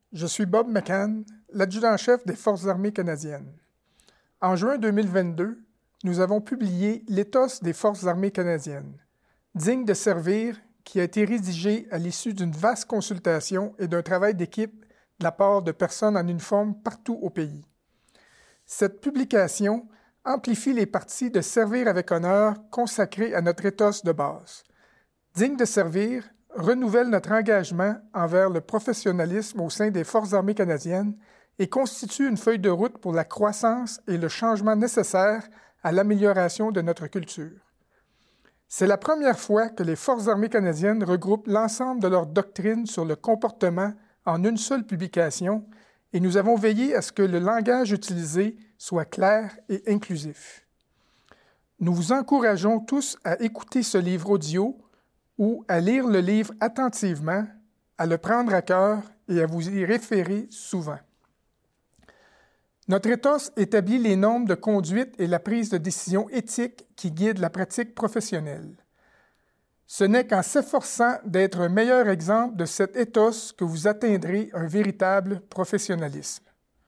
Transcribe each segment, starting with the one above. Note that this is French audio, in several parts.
Je suis Bob McCann, l'adjudant-chef des Forces armées canadiennes. En juin 2022, nous avons publié l'Éthos des Forces armées canadiennes, digne de servir, qui a été rédigé à l'issue d'une vaste consultation et d'un travail d'équipe de la part de personnes en uniforme partout au pays. Cette publication amplifie les parties de Servir avec honneur consacrées à notre éthos de base. Digne de servir renouvelle notre engagement envers le professionnalisme au sein des Forces armées canadiennes et constitue une feuille de route pour la croissance et le changement nécessaires à l'amélioration de notre culture. C'est la première fois que les Forces armées canadiennes regroupent l'ensemble de leurs doctrines sur le comportement en une seule publication et nous avons veillé à ce que le langage utilisé soit clair et inclusif. Nous vous encourageons tous à écouter ce livre audio ou à lire le livre attentivement, à le prendre à cœur et à vous y référer souvent. Notre éthos établit les normes de conduite et la prise de décision éthique qui guident la pratique professionnelle. Ce n'est qu'en s'efforçant d'être un meilleur exemple de cet éthos que vous atteindrez un véritable professionnalisme.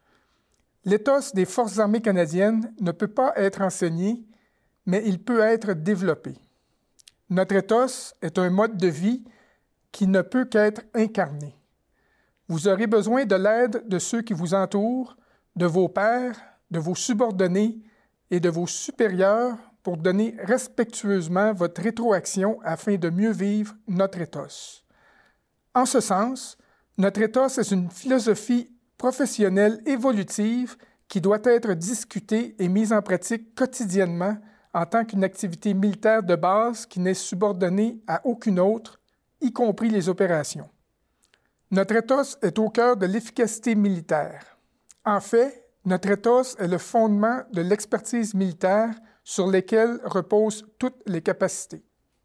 L'éthos des Forces armées canadiennes ne peut pas être enseigné, mais il peut être développé. Notre éthos est un mode de vie qui ne peut qu'être incarné. Vous aurez besoin de l'aide de ceux qui vous entourent, de vos pairs, de vos subordonnés et de vos supérieurs pour donner respectueusement votre rétroaction afin de mieux vivre notre éthos. En ce sens, notre éthos est une philosophie professionnelle évolutive qui doit être discutée et mise en pratique quotidiennement en tant qu'une activité militaire de base qui n'est subordonnée à aucune autre, y compris les opérations. Notre éthos est au cœur de l'efficacité militaire. En fait, notre éthos est le fondement de l'expertise militaire sur lesquelles reposent toutes les capacités.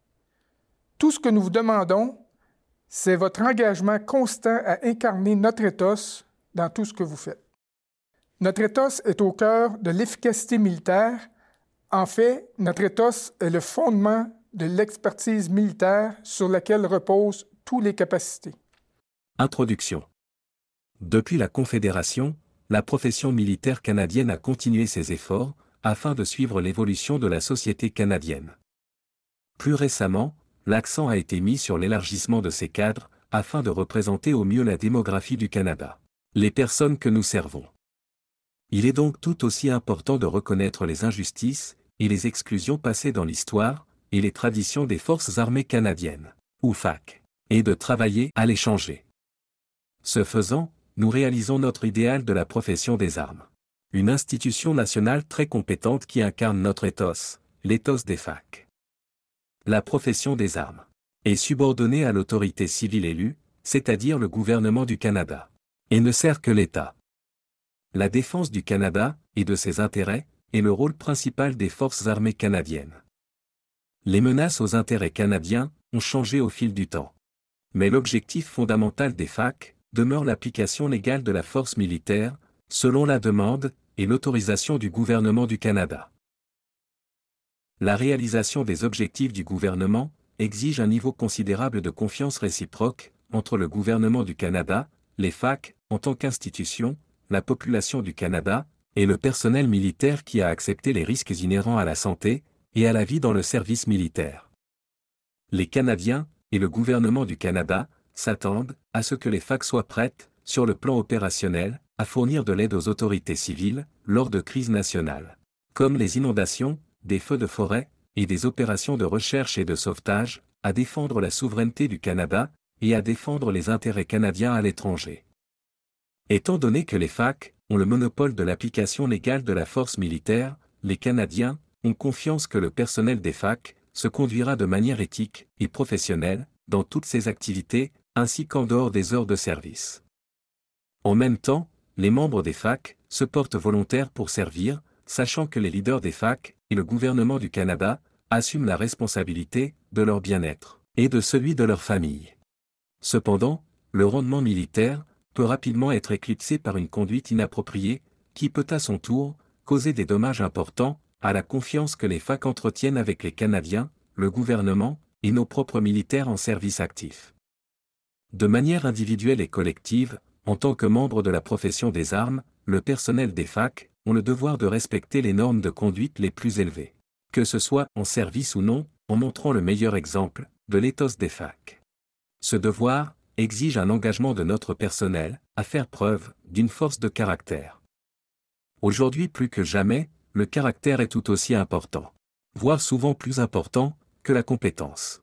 Tout ce que nous vous demandons, c'est votre engagement constant à incarner notre éthos dans tout ce que vous faites. Notre éthos est au cœur de l'efficacité militaire. En fait, notre éthos est le fondement de l'expertise militaire sur laquelle reposent toutes les capacités. Introduction. Depuis la Confédération, la profession militaire canadienne a continué ses efforts afin de suivre l'évolution de la société canadienne. Plus récemment, l'accent a été mis sur l'élargissement de ses cadres afin de représenter au mieux la démographie du Canada, les personnes que nous servons. Il est donc tout aussi important de reconnaître les injustices et les exclusions passées dans l'histoire et les traditions des Forces armées canadiennes, ou FAC, et de travailler à les changer. Ce faisant, nous réalisons notre idéal de la profession des armes. Une institution nationale très compétente qui incarne notre éthos, l'éthos des FAC. La profession des armes est subordonnée à l'autorité civile élue, c'est-à-dire le gouvernement du Canada, et ne sert que l'État. La défense du Canada et de ses intérêts est le rôle principal des Forces armées canadiennes. Les menaces aux intérêts canadiens ont changé au fil du temps. Mais l'objectif fondamental des FAC demeure l'application légale de la force militaire, selon la demande et l'autorisation du gouvernement du Canada. La réalisation des objectifs du gouvernement exige un niveau considérable de confiance réciproque entre le gouvernement du Canada, les FAC, en tant qu'institution, la population du Canada, et le personnel militaire qui a accepté les risques inhérents à la santé et à la vie dans le service militaire. Les Canadiens et le gouvernement du Canada s'attendent à ce que les FAC soient prêtes, sur le plan opérationnel, à fournir de l'aide aux autorités civiles lors de crises nationales, comme les inondations, des feux de forêt et des opérations de recherche et de sauvetage, à défendre la souveraineté du Canada et à défendre les intérêts canadiens à l'étranger. Étant donné que les FAC ont le monopole de l'application légale de la force militaire, les Canadiens ont confiance que le personnel des FAC se conduira de manière éthique et professionnelle dans toutes ses activités, ainsi qu'en dehors des heures de service. En même temps, les membres des FAC se portent volontaires pour servir, sachant que les leaders des FAC et le gouvernement du Canada assument la responsabilité de leur bien-être et de celui de leur famille. Cependant, le rendement militaire peut rapidement être éclipsé par une conduite inappropriée, qui peut à son tour causer des dommages importants à la confiance que les FAC entretiennent avec les Canadiens, le gouvernement et nos propres militaires en service actif. De manière individuelle et collective, en tant que membre de la profession des armes, le personnel des facs ont le devoir de respecter les normes de conduite les plus élevées. Que ce soit en service ou non, en montrant le meilleur exemple de l'éthos des facs. Ce devoir exige un engagement de notre personnel à faire preuve d'une force de caractère. Aujourd'hui plus que jamais, le caractère est tout aussi important, voire souvent plus important que la compétence.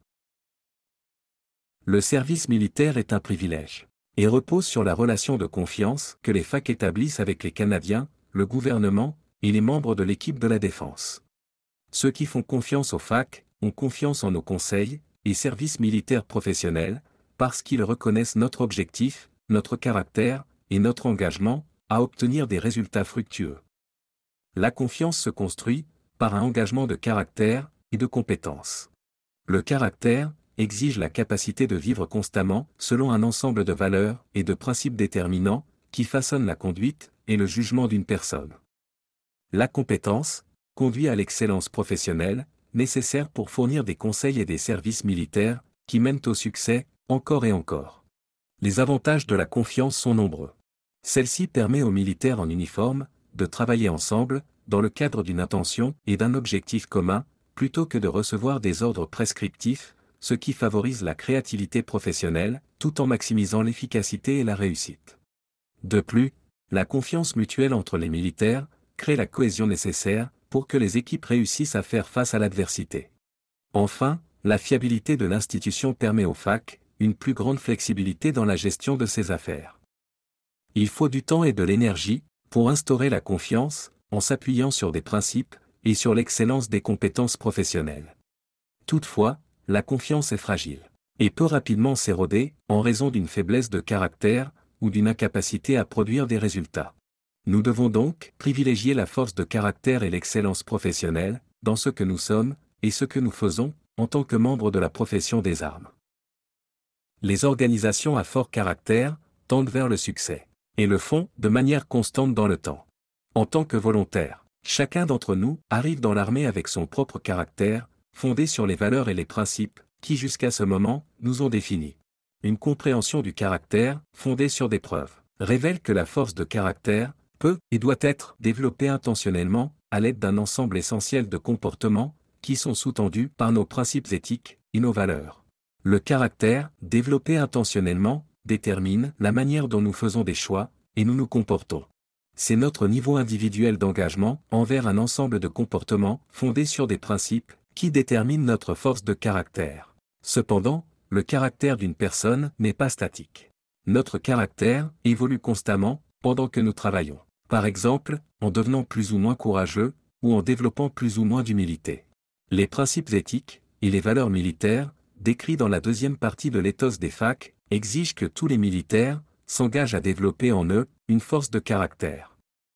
Le service militaire est un privilège et repose sur la relation de confiance que les facs établissent avec les Canadiens, le gouvernement et les membres de l'équipe de la défense. Ceux qui font confiance aux facs ont confiance en nos conseils et services militaires professionnels parce qu'ils reconnaissent notre objectif, notre caractère et notre engagement à obtenir des résultats fructueux. La confiance se construit par un engagement de caractère et de compétence. Le caractère exige la capacité de vivre constamment selon un ensemble de valeurs et de principes déterminants qui façonnent la conduite et le jugement d'une personne. La compétence conduit à l'excellence professionnelle, nécessaire pour fournir des conseils et des services militaires qui mènent au succès, encore et encore. Les avantages de la confiance sont nombreux. Celle-ci permet aux militaires en uniforme de travailler ensemble, dans le cadre d'une intention et d'un objectif commun, plutôt que de recevoir des ordres prescriptifs, ce qui favorise la créativité professionnelle, tout en maximisant l'efficacité et la réussite. De plus, la confiance mutuelle entre les militaires crée la cohésion nécessaire pour que les équipes réussissent à faire face à l'adversité. Enfin, la fiabilité de l'institution permet aux facs une plus grande flexibilité dans la gestion de ses affaires. Il faut du temps et de l'énergie pour instaurer la confiance en s'appuyant sur des principes et sur l'excellence des compétences professionnelles. Toutefois, la confiance est fragile et peut rapidement s'éroder en raison d'une faiblesse de caractère ou d'une incapacité à produire des résultats. Nous devons donc privilégier la force de caractère et l'excellence professionnelle dans ce que nous sommes et ce que nous faisons en tant que membres de la profession des armes. Les organisations à fort caractère tendent vers le succès et le font de manière constante dans le temps. En tant que volontaire, chacun d'entre nous arrive dans l'armée avec son propre caractère, fondé sur les valeurs et les principes qui jusqu'à ce moment nous ont définis. Une compréhension du caractère, fondée sur des preuves, révèle que la force de caractère peut et doit être développée intentionnellement à l'aide d'un ensemble essentiel de comportements qui sont sous-tendus par nos principes éthiques et nos valeurs. Le caractère, développé intentionnellement, détermine la manière dont nous faisons des choix et nous nous comportons. C'est notre niveau individuel d'engagement envers un ensemble de comportements fondés sur des principes qui déterminent notre force de caractère. Cependant, le caractère d'une personne n'est pas statique. Notre caractère évolue constamment pendant que nous travaillons. Par exemple, en devenant plus ou moins courageux ou en développant plus ou moins d'humilité. Les principes éthiques et les valeurs militaires, décrits dans la deuxième partie de l'éthos des facs, exigent que tous les militaires s'engagent à développer en eux une force de caractère.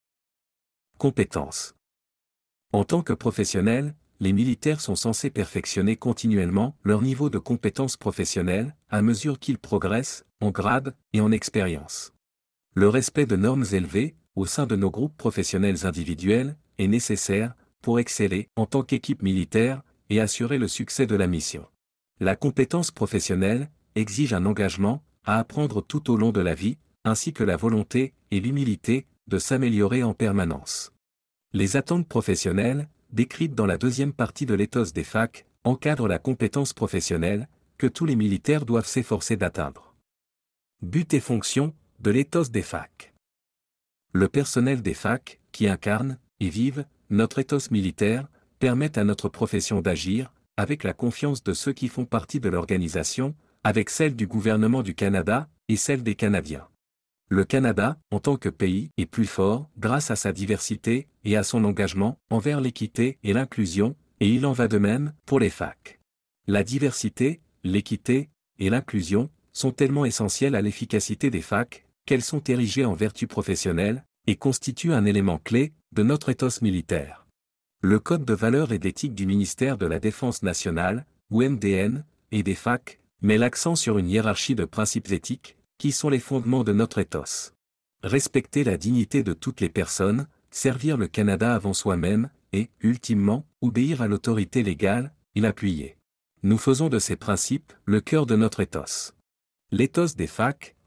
Compétences. En tant que professionnels, les militaires sont censés perfectionner continuellement leur niveau de compétences professionnelles à mesure qu'ils progressent en grade et en expérience. Le respect de normes élevées au sein de nos groupes professionnels individuels est nécessaire pour exceller en tant qu'équipe militaire et assurer le succès de la mission. La compétence professionnelle exige un engagement à apprendre tout au long de la vie, ainsi que la volonté et l'humilité de s'améliorer en permanence. Les attentes professionnelles, décrites dans la deuxième partie de l'éthos des facs, encadrent la compétence professionnelle que tous les militaires doivent s'efforcer d'atteindre. But et fonction de l'éthos des facs. Le personnel des facs, qui incarne et vive notre éthos militaire, permet à notre profession d'agir, avec la confiance de ceux qui font partie de l'organisation, avec celle du gouvernement du Canada et celle des Canadiens. Le Canada, en tant que pays, est plus fort grâce à sa diversité et à son engagement envers l'équité et l'inclusion, et il en va de même pour les facs. La diversité, l'équité et l'inclusion sont tellement essentielles à l'efficacité des facs qu'elles sont érigées en vertu professionnelle et constituent un élément clé de notre éthos militaire. Le Code de valeurs et d'éthique du ministère de la Défense nationale, ou MDN, et des facs, met l'accent sur une hiérarchie de principes éthiques, qui sont les fondements de notre éthos. Respecter la dignité de toutes les personnes, servir le Canada avant soi-même, et, ultimement, obéir à l'autorité légale, et l'appuyer. Nous faisons de ces principes le cœur de notre éthos. L'éthos des facs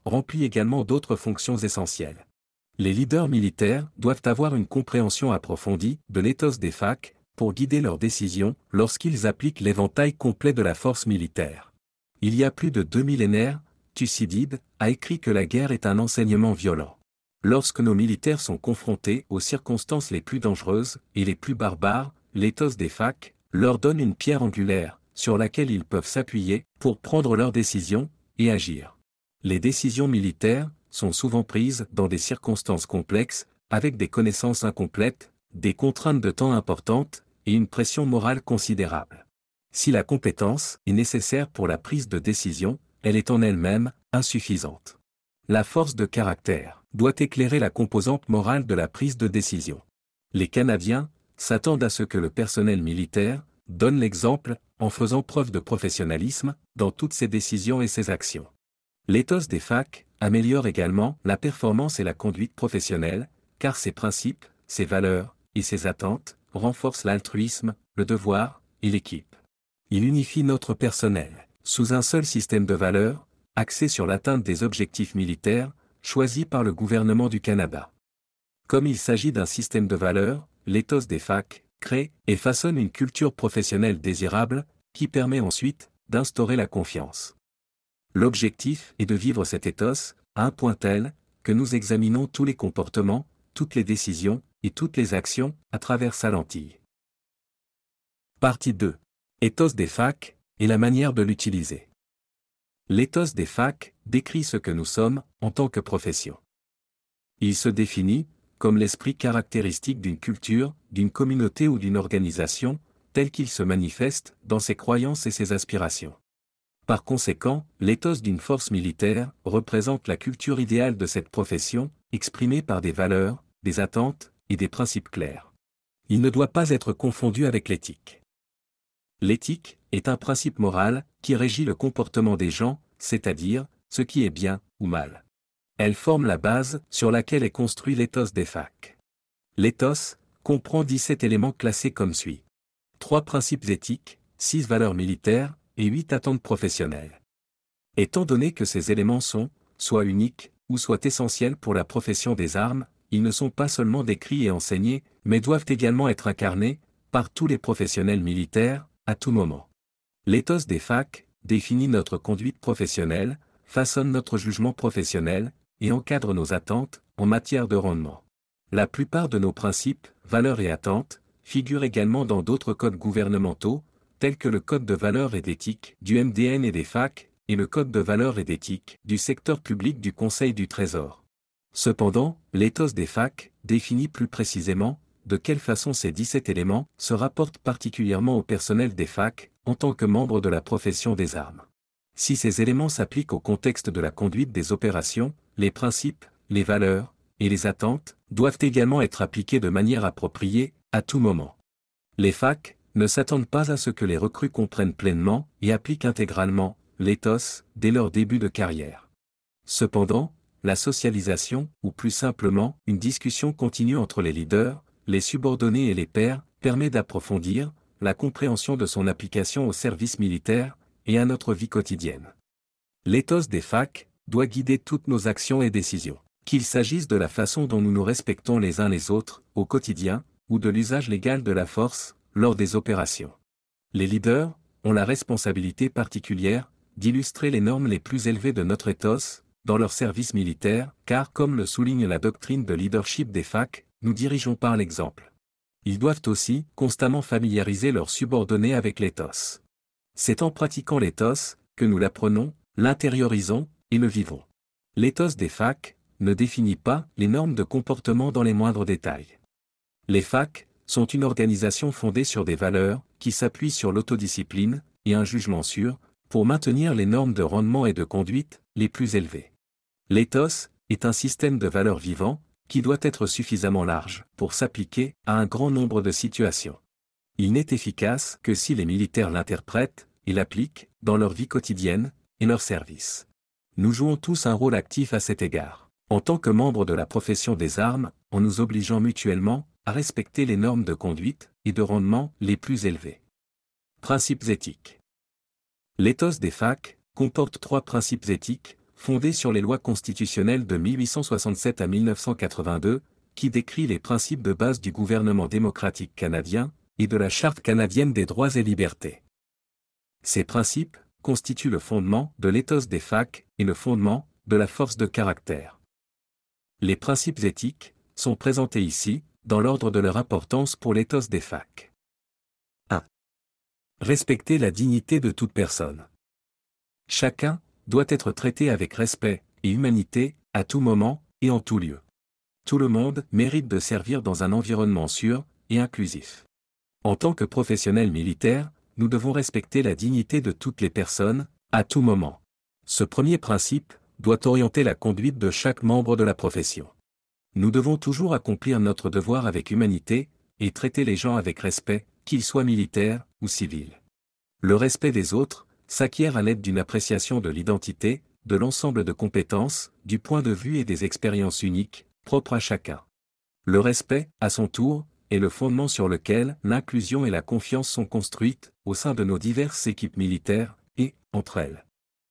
remplit également d'autres fonctions essentielles. Les leaders militaires doivent avoir une compréhension approfondie de l'éthos des FAC pour guider leurs décisions lorsqu'ils appliquent l'éventail complet de la force militaire. Il y a plus de 2 millénaires, Thucydide a écrit que la guerre est un enseignement violent. Lorsque nos militaires sont confrontés aux circonstances les plus dangereuses et les plus barbares, l'éthos des FAC leur donne une pierre angulaire sur laquelle ils peuvent s'appuyer pour prendre leurs décisions et agir. Les décisions militaires sont souvent prises dans des circonstances complexes, avec des connaissances incomplètes, des contraintes de temps importantes et une pression morale considérable. Si la compétence est nécessaire pour la prise de décision, elle est en elle-même insuffisante. La force de caractère doit éclairer la composante morale de la prise de décision. Les Canadiens s'attendent à ce que le personnel militaire donne l'exemple en faisant preuve de professionnalisme dans toutes ses décisions et ses actions. L'éthos des FAC améliore également la performance et la conduite professionnelle, car ses principes, ses valeurs et ses attentes renforcent l'altruisme, le devoir et l'équipe. Il unifie notre personnel sous un seul système de valeurs, axé sur l'atteinte des objectifs militaires, choisis par le gouvernement du Canada. Comme il s'agit d'un système de valeurs, l'éthos des FAC crée et façonne une culture professionnelle désirable, qui permet ensuite d'instaurer la confiance. L'objectif est de vivre cet éthos à un point tel que nous examinons tous les comportements, toutes les décisions et toutes les actions à travers sa lentille. Partie 2. Éthos des FAC et la manière de l'utiliser. L'éthos des FAC décrit ce que nous sommes en tant que profession. Il se définit comme l'esprit caractéristique d'une culture, d'une communauté ou d'une organisation, tel qu'il se manifeste dans ses croyances et ses aspirations. Par conséquent, l'éthos d'une force militaire représente la culture idéale de cette profession, exprimée par des valeurs, des attentes et des principes clairs. Il ne doit pas être confondu avec l'éthique. L'éthique est un principe moral qui régit le comportement des gens, c'est-à-dire ce qui est bien ou mal. Elle forme la base sur laquelle est construit l'éthos des FAC. L'éthos comprend 17 éléments classés comme suit. 3 principes éthiques, 6 valeurs militaires et 8 attentes professionnelles. Étant donné que ces éléments sont, soit uniques, ou soit essentiels pour la profession des armes, ils ne sont pas seulement décrits et enseignés, mais doivent également être incarnés par tous les professionnels militaires, à tout moment. L'éthos des FAC définit notre conduite professionnelle, façonne notre jugement professionnel, et encadre nos attentes en matière de rendement. La plupart de nos principes, valeurs et attentes figurent également dans d'autres codes gouvernementaux, tels que le Code de valeurs et d'éthique du MDN et des FAC, et le Code de valeurs et d'éthique du secteur public du Conseil du Trésor. Cependant, l'éthos des FAC définit plus précisément de quelle façon ces 17 éléments se rapportent particulièrement au personnel des FAC en tant que membre de la profession des armes. Si ces éléments s'appliquent au contexte de la conduite des opérations, les principes, les valeurs et les attentes doivent également être appliqués de manière appropriée, à tout moment. Les FAC ne s'attendent pas à ce que les recrues comprennent pleinement et appliquent intégralement l'éthos dès leur début de carrière. Cependant, la socialisation, ou plus simplement, une discussion continue entre les leaders, les subordonnés et les pairs, permet d'approfondir la compréhension de son application au service militaire et à notre vie quotidienne. L'éthos des FAC doit guider toutes nos actions et décisions, qu'il s'agisse de la façon dont nous nous respectons les uns les autres, au quotidien, ou de l'usage légal de la force, lors des opérations. Les leaders ont la responsabilité particulière d'illustrer les normes les plus élevées de notre éthos dans leur service militaire, car comme le souligne la doctrine de leadership des FAC, nous dirigeons par l'exemple. Ils doivent aussi constamment familiariser leurs subordonnés avec l'éthos. C'est en pratiquant l'éthos que nous l'apprenons, l'intériorisons et le vivons. L'éthos des FAC ne définit pas les normes de comportement dans les moindres détails. Les FAC sont une organisation fondée sur des valeurs qui s'appuient sur l'autodiscipline et un jugement sûr pour maintenir les normes de rendement et de conduite les plus élevées. L'éthos est un système de valeurs vivant qui doit être suffisamment large pour s'appliquer à un grand nombre de situations. Il n'est efficace que si les militaires l'interprètent et l'appliquent dans leur vie quotidienne et leur service. Nous jouons tous un rôle actif à cet égard, en tant que membres de la profession des armes, en nous obligeant mutuellement à respecter les normes de conduite et de rendement les plus élevées. Principes éthiques. L'éthos des FAC comporte 3 principes éthiques, fondée sur les lois constitutionnelles de 1867 à 1982, qui décrit les principes de base du gouvernement démocratique canadien et de la Charte canadienne des droits et libertés. Ces principes constituent le fondement de l'éthos des FAC et le fondement de la force de caractère. Les principes éthiques sont présentés ici, dans l'ordre de leur importance pour l'éthos des FAC. 1. Respecter la dignité de toute personne. Chacun doit être traité avec respect et humanité, à tout moment et en tout lieu. Tout le monde mérite de servir dans un environnement sûr et inclusif. En tant que professionnels militaires, nous devons respecter la dignité de toutes les personnes, à tout moment. Ce premier principe doit orienter la conduite de chaque membre de la profession. Nous devons toujours accomplir notre devoir avec humanité et traiter les gens avec respect, qu'ils soient militaires ou civils. Le respect des autres s'acquiert à l'aide d'une appréciation de l'identité, de l'ensemble de compétences, du point de vue et des expériences uniques, propres à chacun. Le respect, à son tour, est le fondement sur lequel l'inclusion et la confiance sont construites, au sein de nos diverses équipes militaires, et, entre elles.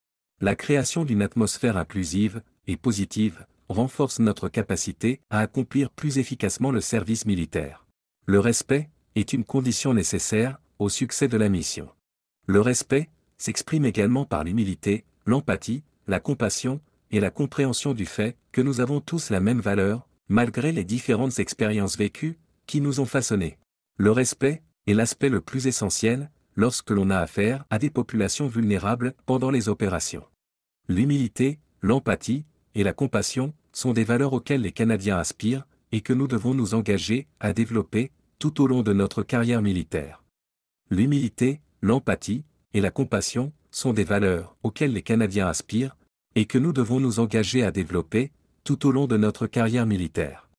La création d'une atmosphère inclusive et positive renforce notre capacité à accomplir plus efficacement le service militaire. Le respect est une condition nécessaire au succès de la mission. Le respect s'exprime également par l'humilité, l'empathie, la compassion et la compréhension du fait que nous avons tous la même valeur, malgré les différentes expériences vécues qui nous ont façonnés. Le respect est l'aspect le plus essentiel lorsque l'on a affaire à des populations vulnérables pendant les opérations. L'humilité, l'empathie et la compassion sont des valeurs auxquelles les Canadiens aspirent et que nous devons nous engager à développer tout au long de notre carrière militaire. L'humilité, l'empathie et la compassion sont des valeurs auxquelles les Canadiens aspirent et que nous devons nous engager à développer tout au long de notre carrière militaire.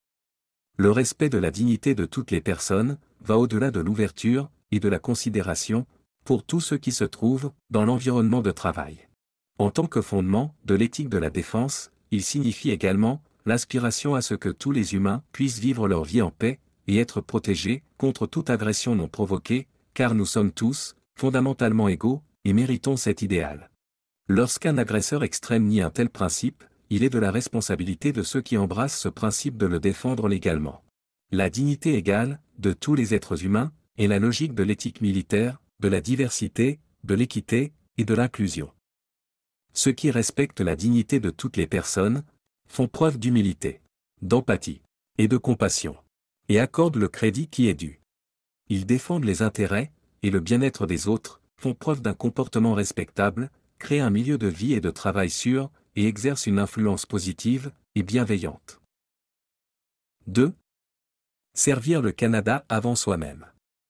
Le respect de la dignité de toutes les personnes va au-delà de l'ouverture et de la considération pour tous ceux qui se trouvent dans l'environnement de travail. En tant que fondement de l'éthique de la défense, il signifie également l'aspiration à ce que tous les humains puissent vivre leur vie en paix et être protégés contre toute agression non provoquée, car nous sommes tous fondamentalement égaux et méritons cet idéal. Lorsqu'un agresseur extrême nie un tel principe, il est de la responsabilité de ceux qui embrassent ce principe de le défendre légalement. La dignité égale de tous les êtres humains est la logique de l'éthique militaire, de la diversité, de l'équité et de l'inclusion. Ceux qui respectent la dignité de toutes les personnes font preuve d'humilité, d'empathie et de compassion, et accordent le crédit qui est dû. Ils défendent les intérêts et le bien-être des autres, font preuve d'un comportement respectable, créent un milieu de vie et de travail sûr, et exercent une influence positive et bienveillante. 2. Servir le Canada avant soi-même.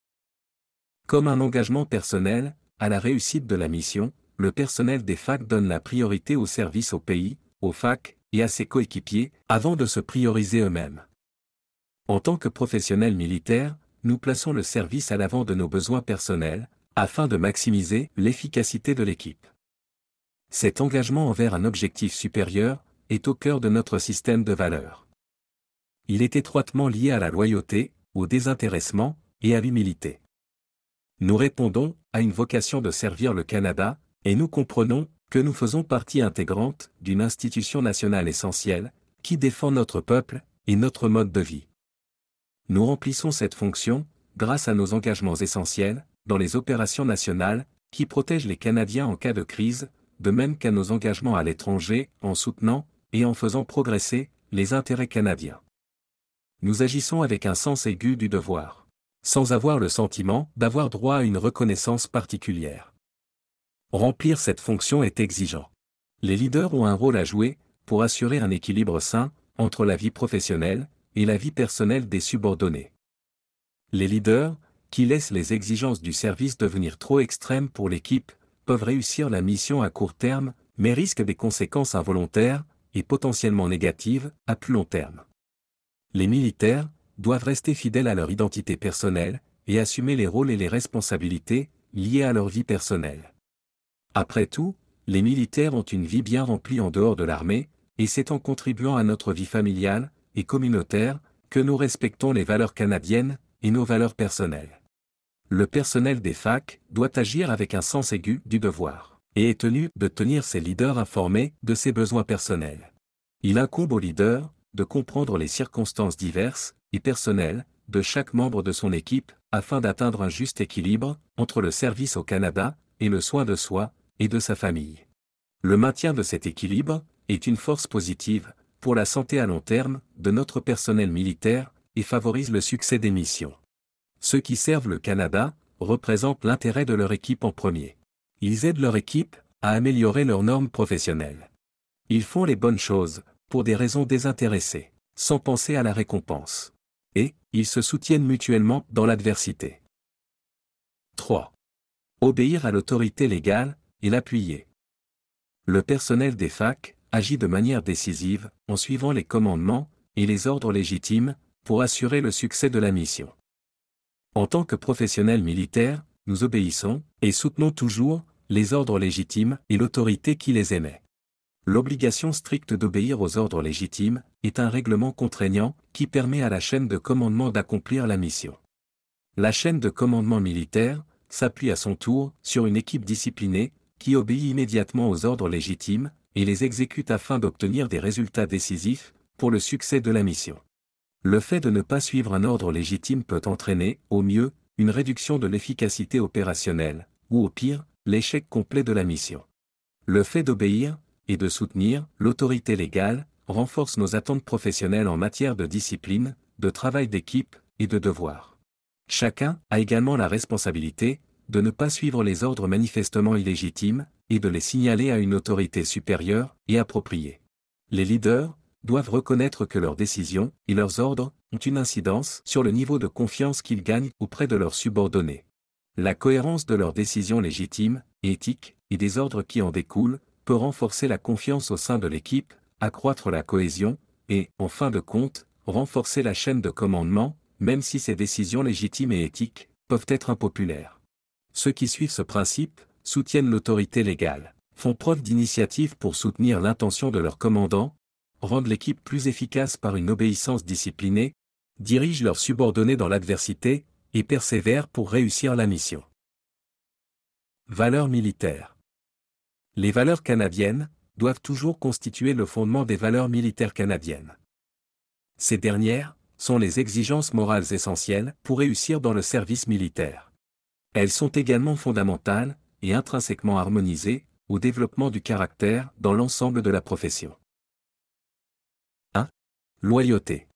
Comme un engagement personnel, à la réussite de la mission, le personnel des FAC donne la priorité au service au pays, aux FAC et à ses coéquipiers, avant de se prioriser eux-mêmes. En tant que professionnels militaires, nous plaçons le service à l'avant de nos besoins personnels, afin de maximiser l'efficacité de l'équipe. Cet engagement envers un objectif supérieur est au cœur de notre système de valeurs. Il est étroitement lié à la loyauté, au désintéressement et à l'humilité. Nous répondons à une vocation de servir le Canada, et nous comprenons que nous faisons partie intégrante d'une institution nationale essentielle, qui défend notre peuple et notre mode de vie. Nous remplissons cette fonction grâce à nos engagements essentiels dans les opérations nationales qui protègent les Canadiens en cas de crise, de même qu'à nos engagements à l'étranger en soutenant et en faisant progresser les intérêts canadiens. Nous agissons avec un sens aigu du devoir, sans avoir le sentiment d'avoir droit à une reconnaissance particulière. Remplir cette fonction est exigeant. Les leaders ont un rôle à jouer pour assurer un équilibre sain entre la vie professionnelle et la vie personnelle des subordonnés. Les leaders, qui laissent les exigences du service devenir trop extrêmes pour l'équipe, peuvent réussir la mission à court terme, mais risquent des conséquences involontaires et potentiellement négatives à plus long terme. Les militaires doivent rester fidèles à leur identité personnelle et assumer les rôles et les responsabilités liées à leur vie personnelle. Après tout, les militaires ont une vie bien remplie en dehors de l'armée, et c'est en contribuant à notre vie familiale et communautaire que nous respectons les valeurs canadiennes et nos valeurs personnelles. Le personnel des FAC doit agir avec un sens aigu du devoir, et est tenu de tenir ses leaders informés de ses besoins personnels. Il incombe au leader de comprendre les circonstances diverses et personnelles de chaque membre de son équipe afin d'atteindre un juste équilibre entre le service au Canada et le soin de soi et de sa famille. Le maintien de cet équilibre est une force positive pour la santé à long terme de notre personnel militaire et favorise le succès des missions. Ceux qui servent le Canada représentent l'intérêt de leur équipe en premier. Ils aident leur équipe à améliorer leurs normes professionnelles. Ils font les bonnes choses pour des raisons désintéressées, sans penser à la récompense. Et ils se soutiennent mutuellement dans l'adversité. 3. Obéir à l'autorité légale et l'appuyer. Le personnel des FAC agit de manière décisive en suivant les commandements et les ordres légitimes pour assurer le succès de la mission. En tant que professionnels militaires, nous obéissons et soutenons toujours les ordres légitimes et l'autorité qui les émet. L'obligation stricte d'obéir aux ordres légitimes est un règlement contraignant qui permet à la chaîne de commandement d'accomplir la mission. La chaîne de commandement militaire s'appuie à son tour sur une équipe disciplinée qui obéit immédiatement aux ordres légitimes et les exécute afin d'obtenir des résultats décisifs pour le succès de la mission. Le fait de ne pas suivre un ordre légitime peut entraîner, au mieux, une réduction de l'efficacité opérationnelle, ou au pire, l'échec complet de la mission. Le fait d'obéir et de soutenir l'autorité légale renforce nos attentes professionnelles en matière de discipline, de travail d'équipe et de devoir. Chacun a également la responsabilité de ne pas suivre les ordres manifestement illégitimes et de les signaler à une autorité supérieure et appropriée. Les leaders doivent reconnaître que leurs décisions et leurs ordres ont une incidence sur le niveau de confiance qu'ils gagnent auprès de leurs subordonnés. La cohérence de leurs décisions légitimes et éthiques et des ordres qui en découlent peut renforcer la confiance au sein de l'équipe, accroître la cohésion et, en fin de compte, renforcer la chaîne de commandement, même si ces décisions légitimes et éthiques peuvent être impopulaires. Ceux qui suivent ce principe soutiennent l'autorité légale, font preuve d'initiative pour soutenir l'intention de leur commandant, rendent l'équipe plus efficace par une obéissance disciplinée, dirigent leurs subordonnés dans l'adversité et persévèrent pour réussir la mission. Valeurs militaires. Les valeurs canadiennes doivent toujours constituer le fondement des valeurs militaires canadiennes. Ces dernières sont les exigences morales essentielles pour réussir dans le service militaire. Elles sont également fondamentales et intrinsèquement harmonisées au développement du caractère dans l'ensemble de la profession. 1. Loyauté.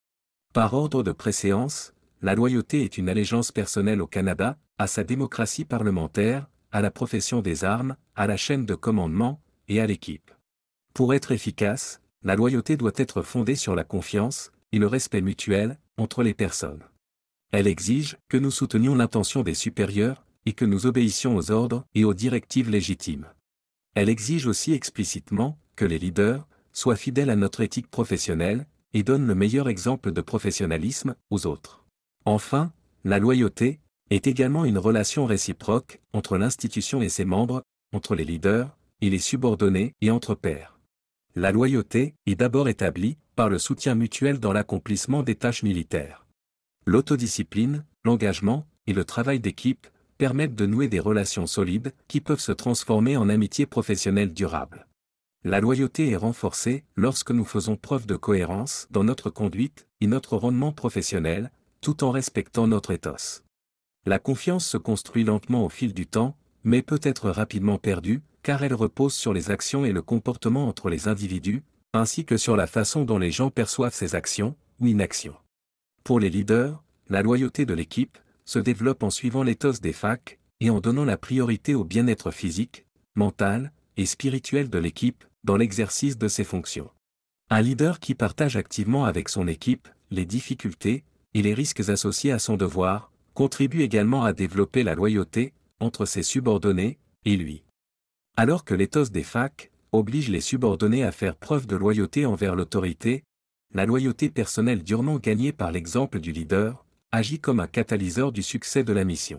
Par ordre de préséance, la loyauté est une allégeance personnelle au Canada, à sa démocratie parlementaire, à la profession des armes, à la chaîne de commandement et à l'équipe. Pour être efficace, la loyauté doit être fondée sur la confiance et le respect mutuel entre les personnes. Elle exige que nous soutenions l'intention des supérieurs et que nous obéissions aux ordres et aux directives légitimes. Elle exige aussi explicitement que les leaders soient fidèles à notre éthique professionnelle et donnent le meilleur exemple de professionnalisme aux autres. Enfin, la loyauté est également une relation réciproque entre l'institution et ses membres, entre les leaders et les subordonnés et entre pairs. La loyauté est d'abord établie par le soutien mutuel dans l'accomplissement des tâches militaires. L'autodiscipline, l'engagement et le travail d'équipe permettent de nouer des relations solides qui peuvent se transformer en amitié professionnelle durable. La loyauté est renforcée lorsque nous faisons preuve de cohérence dans notre conduite et notre rendement professionnel, tout en respectant notre ethos. La confiance se construit lentement au fil du temps, mais peut être rapidement perdue, car elle repose sur les actions et le comportement entre les individus, ainsi que sur la façon dont les gens perçoivent ces actions ou inactions. Pour les leaders, la loyauté de l'équipe se développe en suivant l'éthos des FAC et en donnant la priorité au bien-être physique, mental et spirituel de l'équipe dans l'exercice de ses fonctions. Un leader qui partage activement avec son équipe les difficultés et les risques associés à son devoir contribue également à développer la loyauté entre ses subordonnés et lui. Alors que l'éthos des FAC oblige les subordonnés à faire preuve de loyauté envers l'autorité, la loyauté personnelle durement gagnée par l'exemple du leader agit comme un catalyseur du succès de la mission.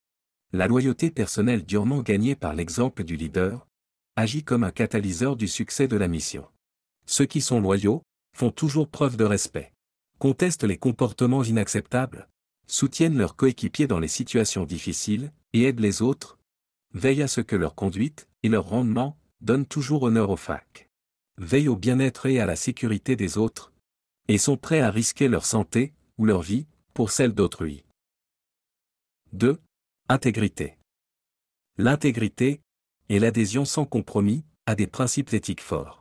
La loyauté personnelle durement gagnée par l'exemple du leader agit comme un catalyseur du succès de la mission. Ceux qui sont loyaux font toujours preuve de respect, contestent les comportements inacceptables, soutiennent leurs coéquipiers dans les situations difficiles et aident les autres, veillent à ce que leur conduite et leur rendement, donnent toujours honneur aux FAC. Veillent au bien-être et à la sécurité des autres, et sont prêts à risquer leur santé, ou leur vie, pour celle d'autrui. 2. Intégrité. L'intégrité est l'adhésion sans compromis à des principes éthiques forts.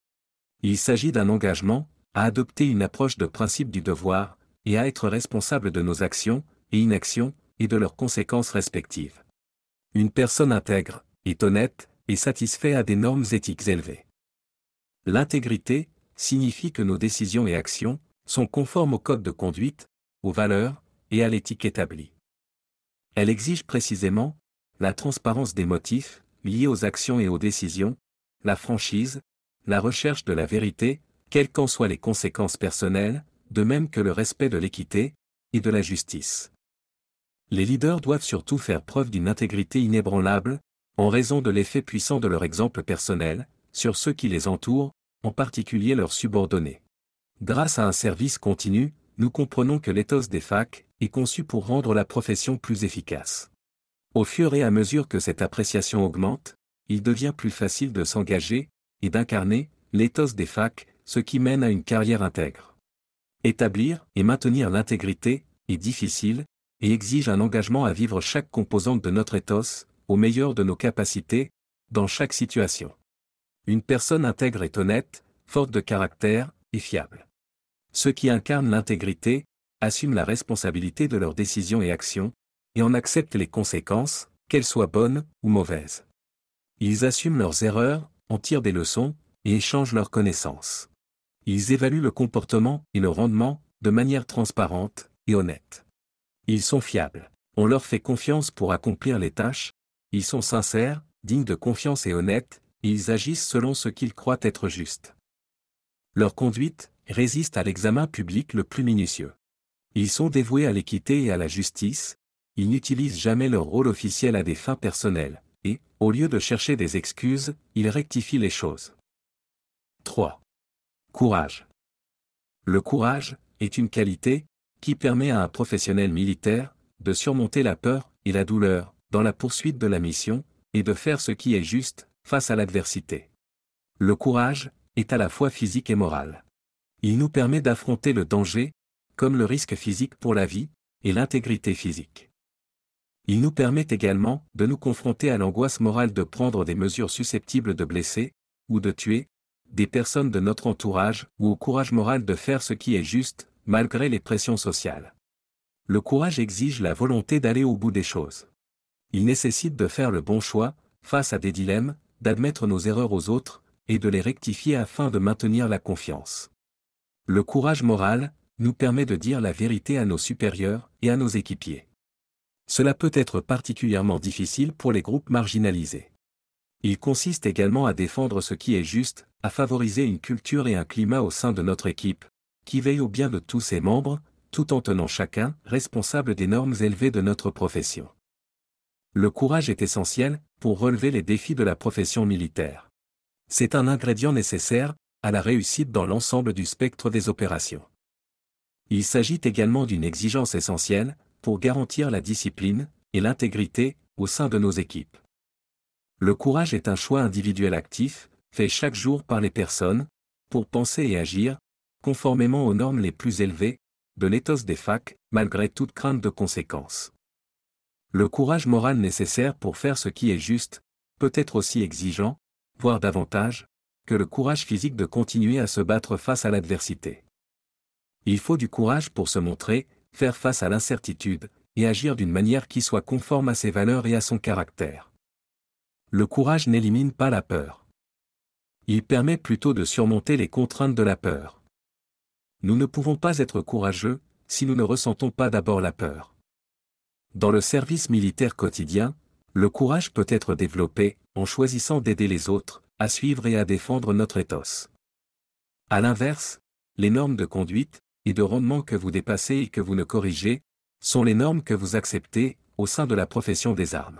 Il s'agit d'un engagement à adopter une approche de principe du devoir et à être responsable de nos actions et inactions et de leurs conséquences respectives. Une personne intègre, est honnête et satisfait à des normes éthiques élevées. L'intégrité signifie que nos décisions et actions sont conformes au code de conduite, aux valeurs et à l'éthique établie. Elle exige précisément la transparence des motifs liés aux actions et aux décisions, la franchise, la recherche de la vérité, quelles qu'en soient les conséquences personnelles, de même que le respect de l'équité et de la justice. Les leaders doivent surtout faire preuve d'une intégrité inébranlable, en raison de l'effet puissant de leur exemple personnel, sur ceux qui les entourent, en particulier leurs subordonnés. Grâce à un service continu, nous comprenons que l'éthos des FAC est conçu pour rendre la profession plus efficace. Au fur et à mesure que cette appréciation augmente, il devient plus facile de s'engager et d'incarner l'éthos des FAC, ce qui mène à une carrière intègre. Établir et maintenir l'intégrité est difficile et exige un engagement à vivre chaque composante de notre éthos, au meilleur de nos capacités, dans chaque situation. Une personne intègre est honnête, forte de caractère et fiable. Ceux qui incarnent l'intégrité assument la responsabilité de leurs décisions et actions, et en acceptent les conséquences, qu'elles soient bonnes ou mauvaises. Ils assument leurs erreurs, en tirent des leçons, et échangent leurs connaissances. Ils évaluent le comportement et le rendement, de manière transparente et honnête. Ils sont fiables. On leur fait confiance pour accomplir les tâches, ils sont sincères, dignes de confiance et honnêtes, et ils agissent selon ce qu'ils croient être juste. Leur conduite résiste à l'examen public le plus minutieux. Ils sont dévoués à l'équité et à la justice, ils n'utilisent jamais leur rôle officiel à des fins personnelles, et, au lieu de chercher des excuses, ils rectifient les choses. 3. Courage. Le courage est une qualité qui permet à un professionnel militaire de surmonter la peur et la douleur dans la poursuite de la mission et de faire ce qui est juste face à l'adversité. Le courage est à la fois physique et moral. Il nous permet d'affronter le danger, comme le risque physique pour la vie et l'intégrité physique. Il nous permet également de nous confronter à l'angoisse morale de prendre des mesures susceptibles de blesser, ou de tuer, des personnes de notre entourage, ou au courage moral de faire ce qui est juste, malgré les pressions sociales. Le courage exige la volonté d'aller au bout des choses. Il nécessite de faire le bon choix, face à des dilemmes, d'admettre nos erreurs aux autres, et de les rectifier afin de maintenir la confiance. Le courage moral nous permet de dire la vérité à nos supérieurs et à nos équipiers. Cela peut être particulièrement difficile pour les groupes marginalisés. Il consiste également à défendre ce qui est juste, à favoriser une culture et un climat au sein de notre équipe, qui veille au bien de tous ses membres, tout en tenant chacun responsable des normes élevées de notre profession. Le courage est essentiel pour relever les défis de la profession militaire. C'est un ingrédient nécessaire à la réussite dans l'ensemble du spectre des opérations. Il s'agit également d'une exigence essentielle pour garantir la discipline et l'intégrité au sein de nos équipes. Le courage est un choix individuel actif, fait chaque jour par les personnes, pour penser et agir, conformément aux normes les plus élevées, de l'éthos des FAC, malgré toute crainte de conséquences. Le courage moral nécessaire pour faire ce qui est juste, peut être aussi exigeant, voire davantage, que le courage physique de continuer à se battre face à l'adversité. Il faut du courage pour se montrer, faire face à l'incertitude, et agir d'une manière qui soit conforme à ses valeurs et à son caractère. Le courage n'élimine pas la peur. Il permet plutôt de surmonter les contraintes de la peur. Nous ne pouvons pas être courageux si nous ne ressentons pas d'abord la peur. Dans le service militaire quotidien, le courage peut être développé en choisissant d'aider les autres à suivre et à défendre notre éthos. À l'inverse, les normes de conduite et de rendement que vous dépassez et que vous ne corrigez sont les normes que vous acceptez au sein de la profession des armes.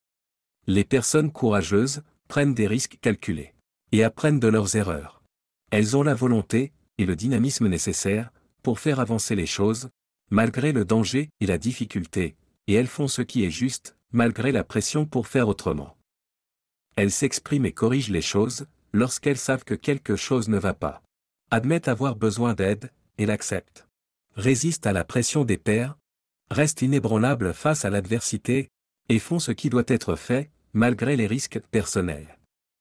Les personnes courageuses prennent des risques calculés et apprennent de leurs erreurs. Elles ont la volonté et le dynamisme nécessaires pour faire avancer les choses, malgré le danger et la difficulté, et elles font ce qui est juste, malgré la pression pour faire autrement. Elles s'expriment et corrigent les choses, lorsqu'elles savent que quelque chose ne va pas. Admettent avoir besoin d'aide, et l'acceptent. Résistent à la pression des pairs, restent inébranlables face à l'adversité, et font ce qui doit être fait, malgré les risques personnels.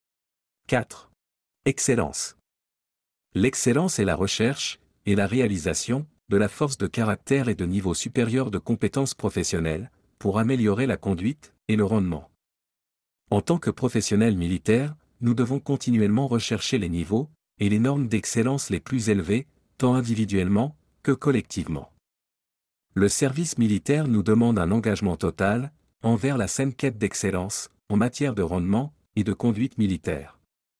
4. Excellence. L'excellence est la recherche, et la réalisation, de la force de caractère et de niveau supérieur de compétences professionnelles, pour améliorer la conduite et le rendement. En tant que professionnels militaires, nous devons continuellement rechercher les niveaux et les normes d'excellence les plus élevés, tant individuellement que collectivement. Le service militaire nous demande un engagement total envers la saine quête d'excellence en matière de rendement et de conduite militaire.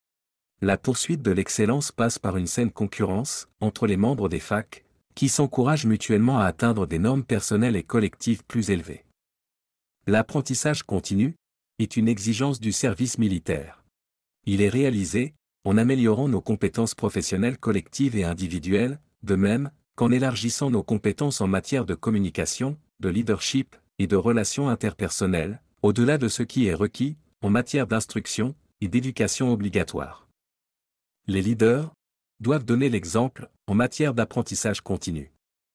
La poursuite de l'excellence passe par une saine concurrence entre les membres des FAC, qui s'encouragent mutuellement à atteindre des normes personnelles et collectives plus élevées. L'apprentissage continu est une exigence du service militaire. Il est réalisé en améliorant nos compétences professionnelles collectives et individuelles, de même qu'en élargissant nos compétences en matière de communication, de leadership et de relations interpersonnelles, au-delà de ce qui est requis en matière d'instruction et d'éducation obligatoire. Les leaders doivent donner l'exemple en matière d'apprentissage continu.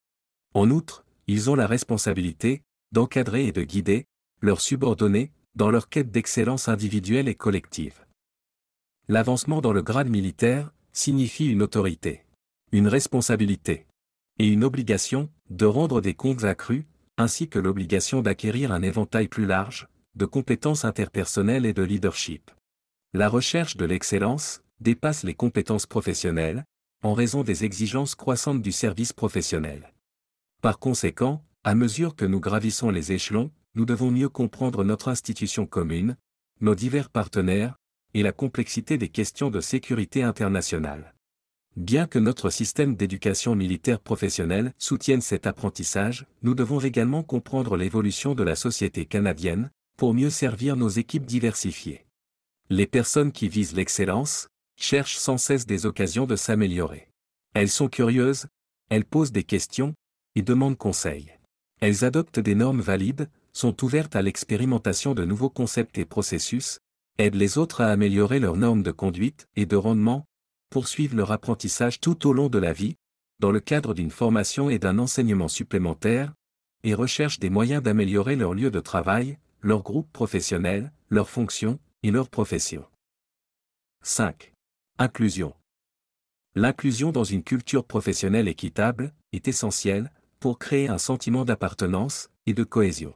En outre, ils ont la responsabilité d'encadrer et de guider leurs subordonnés dans leur quête d'excellence individuelle et collective. L'avancement dans le grade militaire signifie une autorité, une responsabilité et une obligation de rendre des comptes accrus, ainsi que l'obligation d'acquérir un éventail plus large de compétences interpersonnelles et de leadership. La recherche de l'excellence dépasse les compétences professionnelles, en raison des exigences croissantes du service professionnel. Par conséquent, à mesure que nous gravissons les échelons, nous devons mieux comprendre notre institution commune, nos divers partenaires, et la complexité des questions de sécurité internationale. Bien que notre système d'éducation militaire professionnelle soutienne cet apprentissage, nous devons également comprendre l'évolution de la société canadienne, pour mieux servir nos équipes diversifiées. Les personnes qui visent l'excellence cherchent sans cesse des occasions de s'améliorer. Elles sont curieuses, elles posent des questions, et demandent conseil. Elles adoptent des normes valides, sont ouvertes à l'expérimentation de nouveaux concepts et processus, aident les autres à améliorer leurs normes de conduite et de rendement, poursuivent leur apprentissage tout au long de la vie, dans le cadre d'une formation et d'un enseignement supplémentaire, et recherchent des moyens d'améliorer leur lieu de travail, leur groupe professionnel, leurs fonctions et leur profession. 5. Inclusion. L'inclusion dans une culture professionnelle équitable est essentielle pour créer un sentiment d'appartenance et de cohésion.